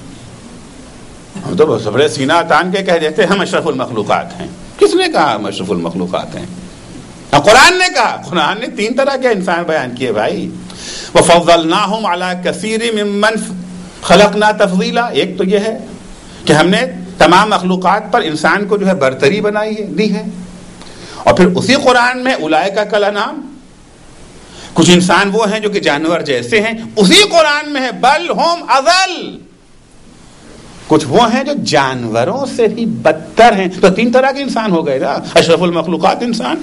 ہم تو بڑے سینہ تان کے کہہ دیتے ہم اشرف المخلوقات ہیں. کس نے کہا ہم اشرف المخلوقات ہیں؟ قرآن نے کہا. قرآن نے 3 طرح کے انسان بیان کیے بھائی. وَفَضَّلْنَاهُمْ عَلَى كَثِيرٍ مِّمَّنْ خَلَقْنَا تَفْضِيلًا. ایک تو یہ ہے کہ ہم نے تمام مخلوقات پر انسان کو جو ہے برتری بنائی ہے، دی ہے. اور پھر اسی قرآن میں اولئک کالانعام، کچھ انسان وہ ہیں جو کہ جانور جیسے ہیں. اسی قرآن میں ہے بل ہم اضل، کچھ وہ ہیں جو جانوروں سے بھی بدتر ہیں. تو 3 طرح کے انسان ہو گئے نا. اشرف المخلوقات انسان،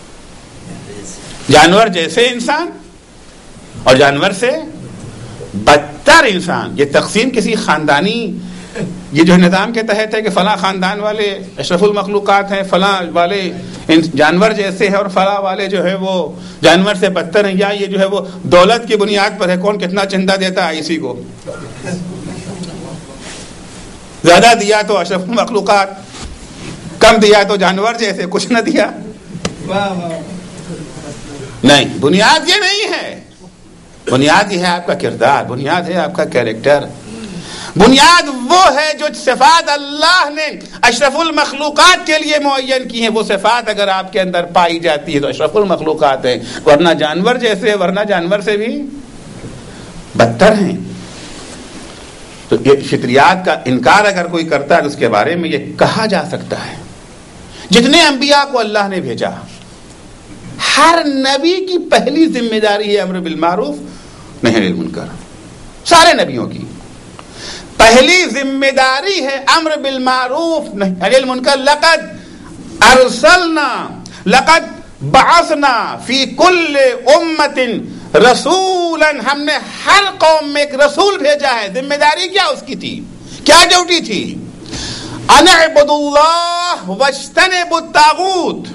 جانور جیسے انسان، اور جانور سے بدتر انسان. یہ تقسیم کسی خاندانی یہ جو نظام کے تحت ہے کہ فلاں خاندان والے اشرف المخلوقات ہیں، فلاں والے جانور جیسے ہیں، اور فلاں والے جو ہے وہ جانور سے بدتر ہیں. یا یہ جو ہے وہ دولت کی بنیاد پر ہے، کون کتنا چندہ دیتا ہے اسی کو. زیادہ دیا تو اشرف المخلوقات، کم دیا تو جانور جیسے کچھ نہ دیا. نہیں، بنیاد یہ نہیں ہے. بنیاد یہ ہے آپ کا کردار، بنیاد ہے آپ کا کیریکٹر. بنیاد وہ ہے جو صفات اللہ نے اشرف المخلوقات کے لیے معین کی ہیں. وہ صفات اگر آپ کے اندر پائی جاتی ہے تو اشرف المخلوقات ہیں، ورنہ جانور جیسے، ورنہ جانور سے بھی بدتر ہیں. تو یہ فطریات کا انکار اگر کوئی کرتا ہے تو اس کے بارے میں یہ کہا جا سکتا ہے جتنے انبیاء کو اللہ نے بھیجا ہر نبی کی پہلی ذمہ داری ہے امر بالمعروف نہی عن المنکر. سارے نبیوں کی پہلی ذمہ داری ہے امر بالمعروف نہی عن المنکر. لقد بعثنا فی کل امت رسولا, ہم نے ہر قوم میں ایک رسول بھیجا ہے. ذمہ داری کیا اس کی تھی, کیا ڈیوٹی تھی؟ ان اعبدوا اللہ واجتنبوا الطاغوت,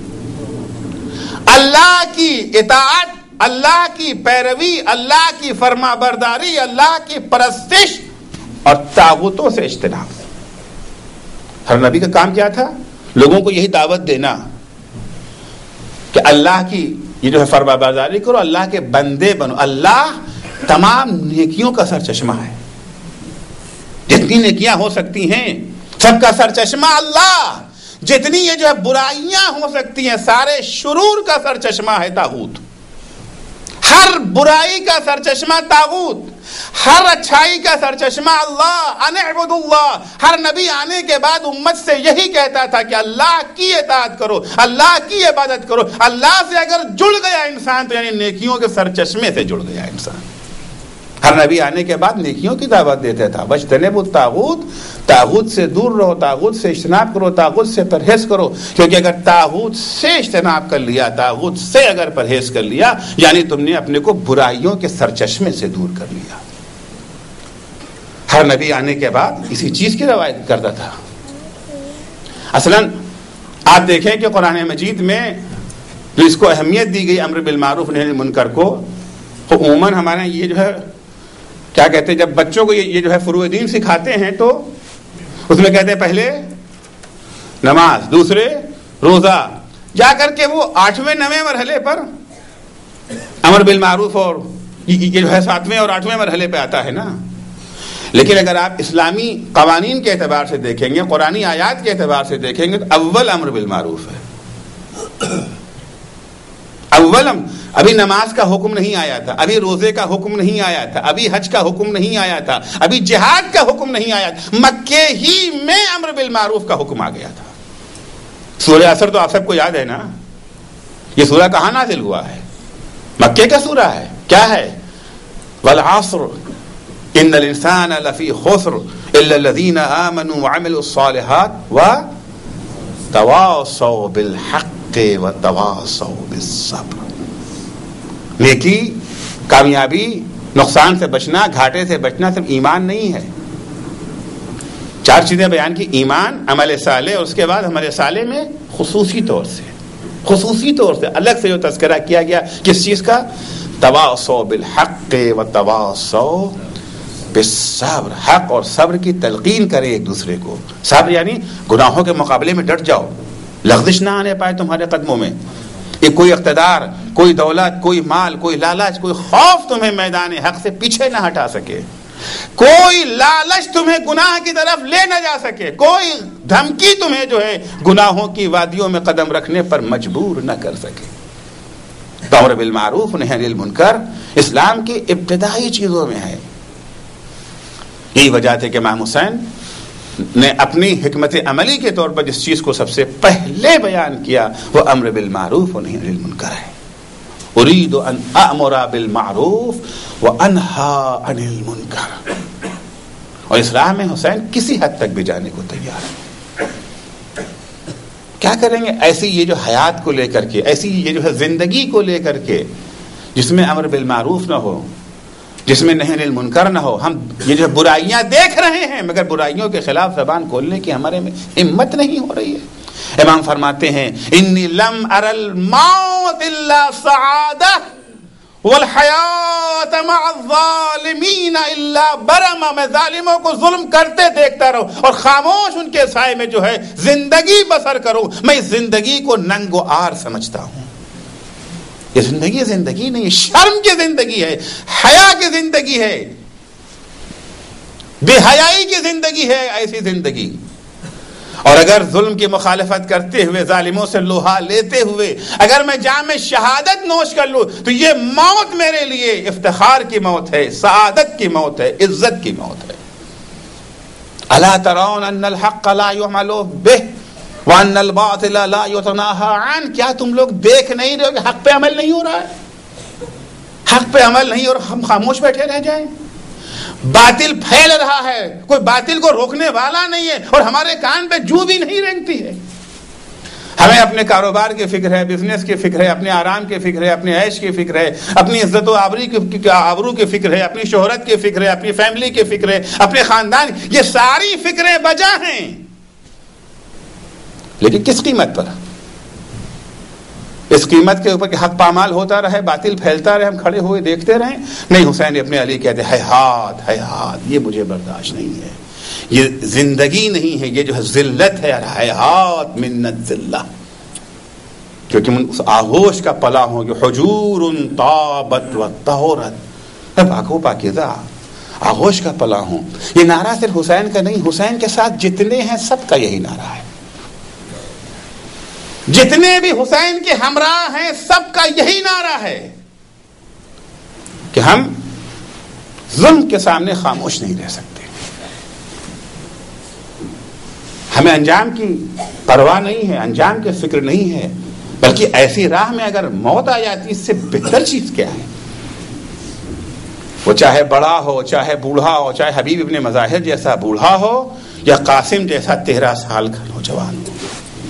اللہ کی اطاعت, اللہ کی پیروی, اللہ کی فرما برداری, اللہ کی پرستش اور طاغوتوں سے اجتناب. ہر نبی کا کام کیا تھا؟ لوگوں کو یہی دعوت دینا کہ اللہ کی یہ جو ہے فرما برداری کرو, اللہ کے بندے بنو. اللہ تمام نیکیوں کا سر چشمہ ہے. جتنی نیکیاں ہو سکتی ہیں سب کا سر چشمہ اللہ. جتنی یہ جو ہے برائیاں ہو سکتی ہیں سارے شرور کا سر چشمہ ہے طاغوت. ہر برائی کا سر چشمہ طاغوت, ہر اچھائی کا سر چشمہ اللہ. ان اعبدوا اللہ. ہر نبی آنے کے بعد امت سے یہی کہتا تھا کہ اللہ کی اطاعت کرو, اللہ کی عبادت کرو. اللہ سے اگر جڑ گیا انسان تو یعنی نیکیوں کے سر چشمے سے جڑ گیا انسان. ہر نبی آنے کے بعد نیکیوں کی دعوت دیتا تھا. واجتنبوا الطاغوت, طاغوت سے دور رہو, طاغوت سے اجتناب کرو, طاغوت سے پرہیز کرو. کیونکہ اگر طاغوت سے اجتناب کر لیا, طاغوت سے اگر پرہیز کر لیا, یعنی تم نے اپنے کو برائیوں کے سر چشمے سے دور کر لیا. ہر نبی آنے کے بعد اسی چیز کی روایت کرتا تھا. اصلاً آپ دیکھیں کہ قرآن مجید میں جو اس کو اہمیت دی گئی امر بالمعروف نہی عن المنکر کو, عموماً ہمارے یہ جو ہے کیا کہتے ہیں, جب بچوں کو یہ جو ہے فروع دین سکھاتے ہیں تو اس میں کہتے ہیں پہلے نماز, دوسرے روزہ, جا کر کے وہ 8ویں 9ویں مرحلے پر امر بالمعروف اور یہ جو ہے 7ویں اور 8ویں مرحلے پہ آتا ہے نا. لیکن اگر آپ اسلامی قوانین کے اعتبار سے دیکھیں گے, قرآنی آیات کے اعتبار سے دیکھیں گے, تو اول امر بالمعروف ہے. اول ابھی نماز کا حکم نہیں آیا تھا, ابھی روزے کا حکم نہیں آیا تھا, ابھی حج کا حکم نہیں آیا تھا, ابھی جہاد کا حکم نہیں آیا تھا. مکے ہی میں امر بالمعروف کا حکم آ گیا تھا. سورہ عصر تو آپ سب کو یاد ہے نا. یہ سورہ کہاں نازل ہوا ہے؟ مکے کا سورہ ہے. کیا ہے؟ والعصر ان الانسان لفی خسر الا الذین آمنوا وعملوا الصالحات وتواصوا بالحق وتواصوا بالصبر. نیکی, کامیابی, نقصان سے بچنا, گھاٹے سے بچنا صرف ایمان نہیں ہے. 4 چیزیں بیان کی: ایمان, عمل صالح, اور اس کے بعد عمل صالح میں خصوصی طور سے الگ سے جو تذکرہ کیا گیا کس چیز کا؟ تواصوا بالحق وتواصوا بالصبر. حق اور صبر کی تلقین کرے ایک دوسرے کو. صبر یعنی گناہوں کے مقابلے میں ڈٹ جاؤ, لغزش نہ آنے پائے تمہارے قدموں میں. یہ کوئی اقتدار, کوئی دولت, کوئی مال, کوئی لالچ, کوئی خوف تمہیں میدان حق سے پیچھے نہ ہٹا سکے. کوئی لالچ تمہیں گناہ کی طرف لے نہ جا سکے. کوئی دھمکی تمہیں جو ہے گناہوں کی وادیوں میں قدم رکھنے پر مجبور نہ کر سکے. تو امر بالمعروف نہی عن المنکر اسلام کی ابتدائی چیزوں میں ہے. یہی وجہ تھی کہ امام حسین نے اپنی حکمت عملی کے طور پر جس چیز کو سب سے پہلے بیان کیا وہ امر بالمعروف و نہی عن المنکر ہے. اريد ان امر بالمعروف وانهى عن المنکر. اور اسلام میں حسین کسی حد تک بھی جانے کو تیار ہے. کیا کریں گے ایسی یہ جو حیات کو لے کر کے, ایسی یہ جو ہے زندگی کو لے کر کے جس میں امر بالمعروف نہ ہو, جس میں نہی عن المنکر نہ ہو. ہم یہ جو برائیاں دیکھ رہے ہیں مگر برائیوں کے خلاف زبان کھولنے کی ہمارے میں ہمت نہیں ہو رہی ہے. امام فرماتے ہیں انی لم ار الموت الا سعادہ والحیات مع الظالمین الا برما. میں ظالموں کو ظلم کرتے دیکھتا رہوں اور خاموش ان کے سائے میں جو ہے زندگی بسر کروں. میں اس زندگی کو ننگ و عار سمجھتا ہوں. یہ زندگی نہیں, شرم کی زندگی ہے, حیا کی زندگی ہے, بے حیائی کی زندگی ہے. ایسی زندگی. اور اگر ظلم کی مخالفت کرتے ہوئے, ظالموں سے لوہا لیتے ہوئے اگر میں جام شہادت نوش کر لوں تو یہ موت میرے لیے افتخار کی موت ہے, سعادت کی موت ہے, عزت کی موت ہے. الا ترون ان الحق لا يعمل به وان الباطل لا يتناهى عنه، کیا تم لوگ دیکھ نہیں رہے ہو کہ حق پہ عمل نہیں ہو رہا ہے؟ حق پہ عمل نہیں اور ہم خاموش بیٹھے رہ جائیں؟ باطل پھیل رہا ہے، کوئی باطل کو روکنے والا نہیں ہے اور ہمارے کان پہ جو بھی نہیں رینگتی ہے۔ ہمیں اپنے کاروبار کی فکر ہے، بزنس کی فکر ہے، اپنے آرام کی فکر ہے، اپنے عیش کی فکر ہے، اپنی عزت و آبرو کی فکر ہے، اپنی شہرت کی فکر ہے، اپنی فیملی کی فکر ہے، اپنے خاندان، یہ ساری فکریں بجا ہیں، لیکن کس قیمت پر؟ اس قیمت کے اوپر کہ حق پامال ہوتا رہے، باطل پھیلتا رہے، ہم کھڑے ہوئے دیکھتے رہیں؟ نہیں، حسین ابن علی کہتے ہیں حیات حیات، یہ مجھے برداشت نہیں ہے، یہ زندگی نہیں ہے، یہ جو ہے ذلت ہے، حیات منت ذلہ، کیونکہ من اس آغوش کا پلا ہوں کہ حجور طابت و طہورت، پاک و پاکیزہ آغوش کا پلا ہوں۔ یہ نعرہ صرف حسین کا نہیں، حسین کے ساتھ جتنے ہیں سب کا یہی نعرہ ہے، جتنے بھی حسین کے ہمراہ ہیں سب کا یہی نعرہ ہے کہ ہم ظلم کے سامنے خاموش نہیں رہ سکتے، ہمیں انجام کی پرواہ نہیں ہے، انجام کی فکر نہیں ہے، بلکہ ایسی راہ میں اگر موت آ جاتی اس سے بہتر چیز کیا ہے؟ وہ چاہے بڑا ہو، چاہے بوڑھا ہو، چاہے حبیب ابن مظاہر جیسا بوڑھا ہو یا قاسم جیسا 13 سال کا نوجوان ہو۔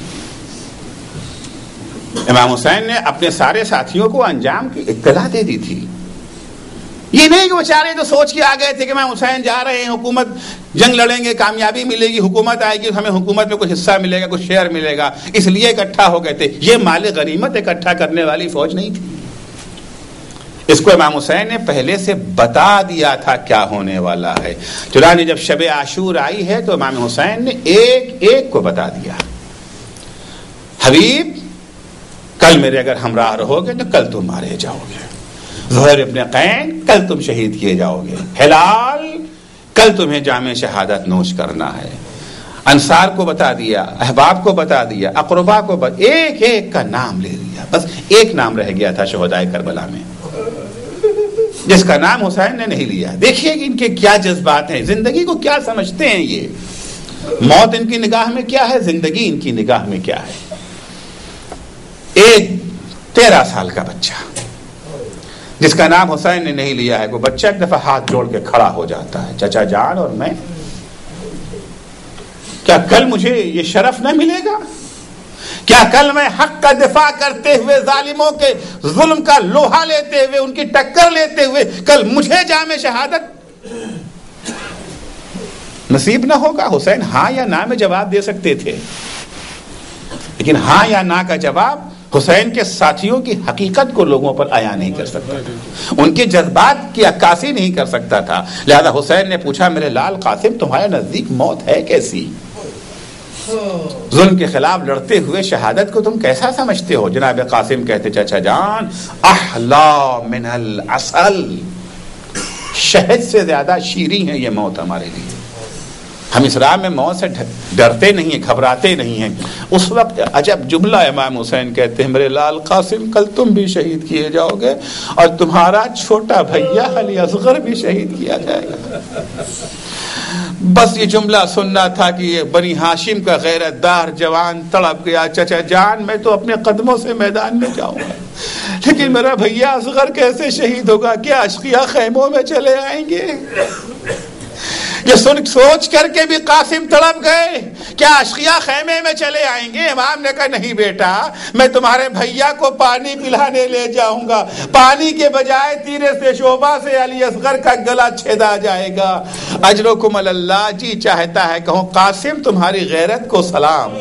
امام حسین نے اپنے سارے ساتھیوں کو انجام کی اطلاع دے دی تھی، یہ نہیں کہ بیچارے تو سوچ کے آ گئے تھے کہ امام حسین جا رہے ہیں، حکومت جنگ لڑیں گے، کامیابی ملے گی، حکومت آئے گی، ہمیں حکومت میں کچھ حصہ ملے گا، کچھ شیئر ملے گا، اس لیے اکٹھا ہو گئے تھے۔ یہ مال غنیمت اکٹھا کرنے والی فوج نہیں تھی، اس کو امام حسین نے پہلے سے بتا دیا تھا کیا ہونے والا ہے۔ چنانچہ جب شب عاشور آئی ہے تو امام حسین نے ایک ایک کو بتا دیا، حبیب کل میرے اگر ہمراہ رہو گے تو کل تم مارے جاؤ گے، زہیر ابن قین کل تم شہید کیے جاؤ گے، ہلال کل تمہیں جام شہادت نوش کرنا ہے۔ انصار کو بتا دیا، احباب کو بتا دیا، اقربا کو ایک ایک کا نام لے لیا، بس ایک نام رہ گیا تھا شہدائے کربلا میں جس کا نام حسین نے نہیں لیا۔ دیکھیے کہ ان کے کیا جذبات ہیں، زندگی کو کیا سمجھتے ہیں، یہ موت ان کی نگاہ میں کیا ہے، زندگی ان کی نگاہ میں کیا ہے۔ ایک 13 سال کا بچہ جس کا نام حسین نے نہیں لیا ہے، وہ بچہ ایک دفعہ ہاتھ جوڑ کے کھڑا ہو جاتا ہے، چچا جان اور میں، کیا کل مجھے یہ شرف نہ ملے گا؟ کیا کل میں حق کا دفاع کرتے ہوئے، ظالموں کے ظلم کا لوہا لیتے ہوئے، ان کی ٹکر لیتے ہوئے، کل مجھے جام شہادت نصیب نہ ہوگا؟ حسین ہاں یا نہ میں جواب دے سکتے تھے، لیکن ہاں یا نہ کا جواب حسین کے ساتھیوں کی حقیقت کو لوگوں پر عیاں نہیں کر سکتا تھا، ان کے جذبات کی عکاسی نہیں کر سکتا تھا۔ لہذا حسین نے پوچھا، میرے لال قاسم تمہارے نزدیک موت ہے کیسی؟ ظلم کے خلاف لڑتے ہوئے شہادت کو تم کیسا سمجھتے ہو؟ جناب قاسم کہتے، چچا جان احلا من العسل، شہد سے زیادہ شیریں ہے یہ موت ہمارے لیے۔ ہم اس راہ میں موت سے ڈرتے نہیں ہیں، گھبراتے نہیں ہیں۔ اس وقت عجب جملہ امام حسین کہتے ہیں، میرے لال قاسم کل تم بھی شہید کیے جاؤ گے اور تمہارا چھوٹا بھیا علی اصغر بھی شہید کیا جائے گا۔ بس یہ جملہ سننا تھا کہ یہ بنی ہاشم کا غیرت دار جوان تڑپ گیا، چچا جان میں تو اپنے قدموں سے میدان میں جاؤں گا، لیکن میرا بھیا اصغر کیسے شہید ہوگا؟ کیا اشقیاء خیموں میں چلے آئیں گے؟ یہ سوچ کر کے بھی قاسم تڑپ گئے، کیا اشقیاء خیمے میں چلے آئیں گے؟ امام نے کہا نہیں بیٹا، میں تمہارے بھیا کو پانی پلانے لے جاؤں گا، پانی کے بجائے تیرے سے شعبہ سے علی اصغر کا گلا چھیدا جائے گا۔ اجرکم اللہ، جی چاہتا ہے کہوں قاسم تمہاری غیرت کو سلام،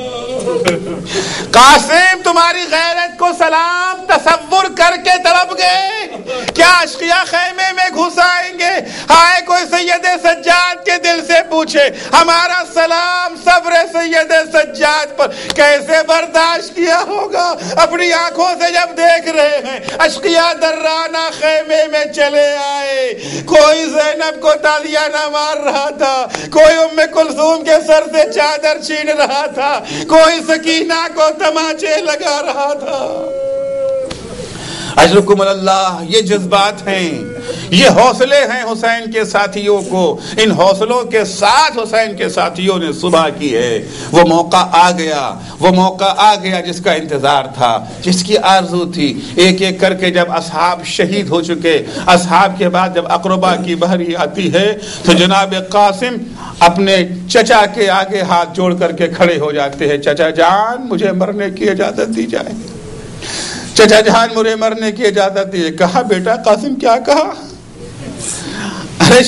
قاسم تمہاری غیرت کو سلام۔ تصور کر کے تڑپ گئے، کیا اشقیاء خیمے میں گھس آئیں گے؟ ہائے کوئی سید سجاد کے دل سے پوچھے، ہمارا سلام صبر سید سجاد پر کیسے برداشت کیا ہوگا؟ اپنی آنکھوں سے جب دیکھ رہے ہیں اشقیاء درانہ خیمے میں چلے آئے، کوئی زینب کو تالیانہ مار رہا تھا، کوئی ام کلثوم کے سر سے چادر چھین رہا تھا، کوئی سکینہ کو تماچے لگا رہا تھا۔ اجرکم اللہ، یہ جذبات ہیں، یہ حوصلے ہیں حسین کے ساتھیوں کو، ان حوصلوں کے ساتھ حسین کے ساتھیوں نے صبح کی ہے۔ وہ موقع آ گیا، وہ موقع آ گیا جس کا انتظار تھا، جس کی آرزو تھی۔ ایک ایک کر کے جب اصحاب شہید ہو چکے، اصحاب کے بعد جب اقربا کی بھری آتی ہے تو جناب قاسم اپنے چچا کے آگے ہاتھ جوڑ کر کے کھڑے ہو جاتے ہیں۔ چچا جان مجھے مرنے کی اجازت دی جائے، چچا جان مجھے مرنے کی اجازت دی۔ کہا بیٹا قاسم کیا کہا؟ ارے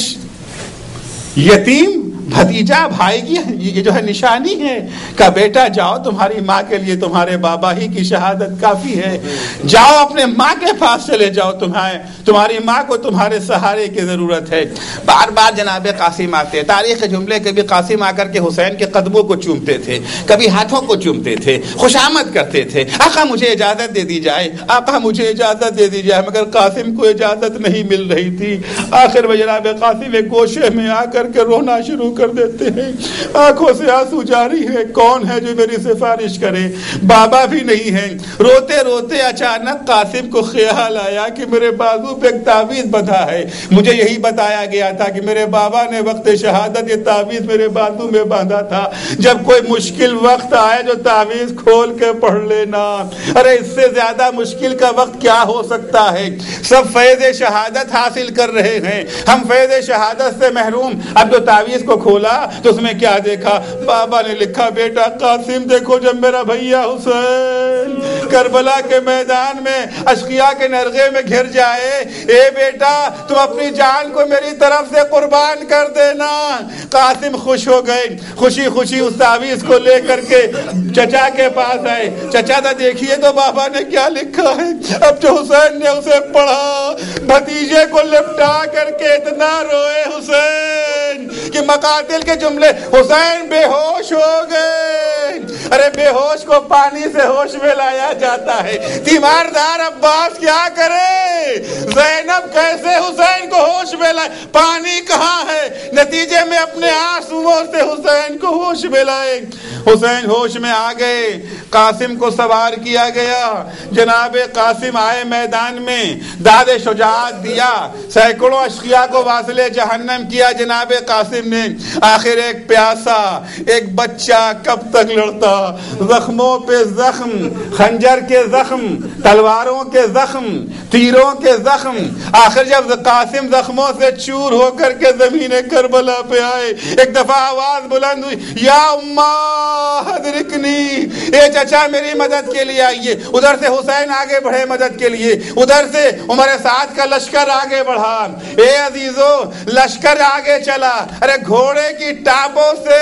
یتیم بھتیجا بھائی کی یہ جو ہے نشانی ہے، کہا بیٹا جاؤ، تمہاری ماں کے لیے تمہارے بابا ہی کی شہادت کافی ہے، جاؤ اپنے ماں کے پاس چلے جاؤ، تمہاری ماں کو تمہارے سہارے کی ضرورت ہے۔ بار بار جناب قاسم آتے، تاریخ جملے کبھی قاسم آ کر کے حسین کے قدموں کو چومتے تھے، کبھی ہاتھوں کو چومتے تھے، خوشامد کرتے تھے، آقا مجھے اجازت دے دی جائے، آقا مجھے اجازت دے دی جائے، مگر قاسم کو اجازت نہیں مل رہی تھی۔ آخر میں جناب قاسم ایک گوشے میں آ کر کے رونا شروع کر دیتے ہیں، آنکھوں سے آنسو جاری ہے، کون ہے جو میری سفارش کرے؟ بابا بھی نہیں ہے۔ روتے روتے اچانک قاسم کو خیال آیا کہ میرے بازو پہ ایک تعویذ بندھا ہے، مجھے یہی بتایا گیا تھا کہ میرے بابا نے وقت شہادت یہ تعویذ میرے بازو میں باندھا تھا، جب کوئی مشکل وقت آئے جو تعویذ کھول کے پڑھ لینا۔ ارے اس سے زیادہ مشکل کا وقت کیا ہو سکتا ہے؟ سب فیض شہادت حاصل کر رہے ہیں، ہم فیض شہادت سے محروم۔ اب جو تعویذ کو کھولا تو اس میں کیا دیکھا؟ بابا نے لکھا بیٹا قاسم دیکھو، جب میرا بھیا حسین کربلا کے میدان میں اشقیاء کے نرغے میں گھر جائے، اے بیٹا تم اپنی جان کو میری طرف سے قربان کر دینا۔ قاسم خوش ہو گئے، خوشی خوشی اس تعویذ کو لے کر کے چچا کے پاس آئے۔ چچا تو دیکھیے تو بابا نے کیا لکھا ہے۔ اب جو حسین نے اسے پڑھا، بھتیجے کو لپٹا کر کے اتنا روئے حسین کہ مقاتل کے جملے، حسین بے ہوش ہو گئے۔ ارے بے ہوش کو پانی سے ہوش میں لایا جاتا ہے، تیماردار عباس کیا کرے؟ زینب کیسے حسین کو ہوش میں لائے؟ پانی کہاں ہے؟ نتیجے میں اپنے آنسوؤں سے حسین کو ہوش میں لائے۔ حسین ہوش میں آ گئے، قاسم کو سوار کیا گیا، جناب قاسم آئے میدان میں، داد شجاعت دیا، سینکڑوں اشقیاء کو واصل جہنم کیا جناب قاسم نے۔ آخر ایک پیاسا، ایک بچہ کب تک لڑتا؟ زخموں پہ زخم، خنجر کے زخم، تلواروں کے زخم، تیروں کے زخم۔ آخر جب قاسم زخموں سے چور ہو کر کے زمین کربلا پہ آئے، ایک دفعہ آواز بلند ہوئی، یا اماں ادرکنی، اے چچا میری مدد کے لیے آئیے۔ ادھر سے حسین آگے بڑھے مدد کے لیے، ادھر سے عمر سعد کا لشکر آگے بڑھا۔ اے عزیزو لشکر آگے چلا، ارے گھوڑے کی ٹاپوں سے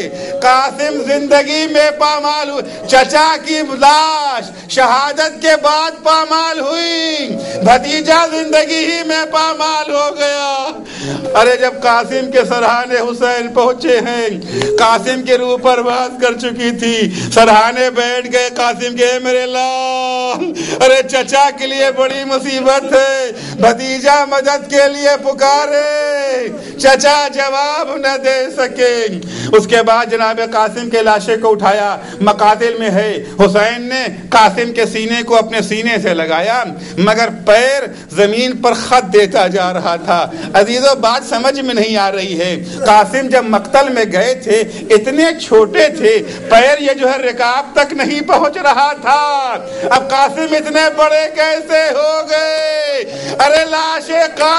قاسم زندگی میں پامال ہوئے، چچا کی لاش شہادت کے بعد پامال ہوئی، بھتیجا زندگی ہی میں پامال ہو گیا۔ ارے جب قاسم کے سرحانے حسین پہنچے ہیں، قاسم کے روح پرواز کر چکی تھی، سرحانے بیٹھ گئے، قاسم کے میرے لال، ارے چچا کے لیے بڑی مصیبت ہے، بھتیجا مدد کے لیے پکارے، چچا جواب نہ دے سکے۔ اس کے بعد جناب قاسم کے لاشے کو اٹھایا، مقاتل میں ہے، حسین نے قاسم کے سینے کو اپنے سینے سے لگایا، مگر پیر زمین پر خط دیتا جا رہا تھا۔ عزیزو بات سمجھ میں نہیں آ رہی ہے، قاسم جب مقتل میں گئے تھے اتنے چھوٹے تھے، پیر یہ جو ہے رکاب تک نہیں پہنچ رہا تھا، اب قاسم اتنے بڑے کیسے ہو گئے؟ ارے لاش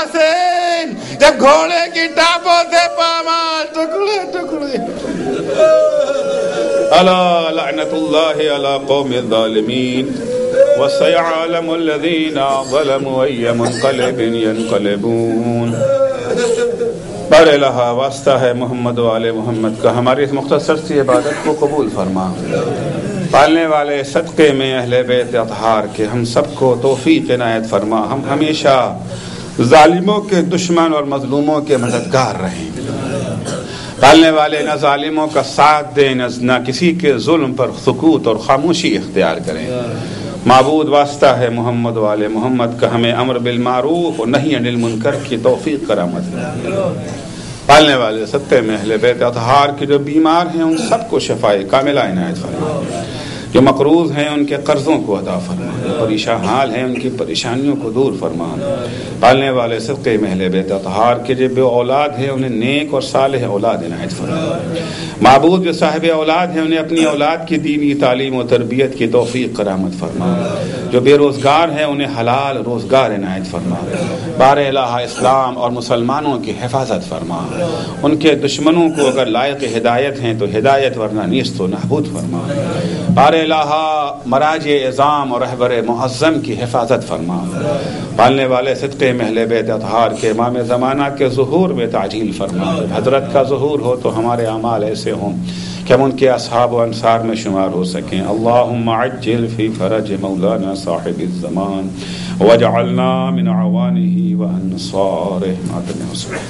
قاسم جب گھوڑے کی ٹاپوں سے پامال، ٹکڑے ٹکڑے۔ الا لعنت اللہ علی قوم الظالمین وسيعلم الذين ظلموا أي منقلب ينقلبون۔ بار الہ واسطہ ہے محمد و آل محمد کا، ہماری اس مختصر سی عبادت کو قبول فرما۔ پالنے والے صدقے میں اہل بیت اطہار کے ہم سب کو توفیق عنایت فرما، ہم ہمیشہ ظالموں کے دشمن اور مظلوموں کے مددگار رہیں، پالنے والے نہ ظالموں کا ساتھ دیں، نہ کسی کے ظلم پر سکوت اور خاموشی اختیار کریں۔ معبود واسطہ ہے محمد و آل محمد کا، ہمیں امر بالمعروف اور نہی عن المنکر کی توفیق کرامت ہے۔ پالنے والے سطح میں اہل بیت اطہار کے جو بیمار ہیں ان سب کو شفائے کاملہ عنایت فرما۔ جو مقروض ہیں ان کے قرضوں کو ادا فرما، پریشان حال ہیں ان کی پریشانیوں کو دور فرما، پالنے والے صدقے محل بیت اطہار کے جو بے اولاد ہیں انہیں نیک اور صالح اولاد عنایت فرما، معبود جو صاحب اولاد ہیں انہیں اپنی اولاد کی دینی تعلیم و تربیت کی توفیق کرامت فرما، جو بے روزگار ہیں انہیں حلال روزگار عنایت فرما، بار الہ اسلام اور مسلمانوں کی حفاظت فرما، ان کے دشمنوں کو اگر لائق ہدایت ہیں تو ہدایت ورنہ نیست و نابود فرما، بار الہ مراجع اعظام اور رہبر معظم کی حفاظت فرما، پالنے والے صدقے محل بیت اطہار کے امام زمانہ کے ظہور میں تعجیل فرما، حضرت کا ظہور ہو تو ہمارے اعمال ایسے ہوں کہ ہم ان کے اصحاب و انصار میں شمار ہو سکیں۔ اللہم عجل فی فرج مولانا صاحب الزمان واجعلنا من اعوانہ وانصارہ۔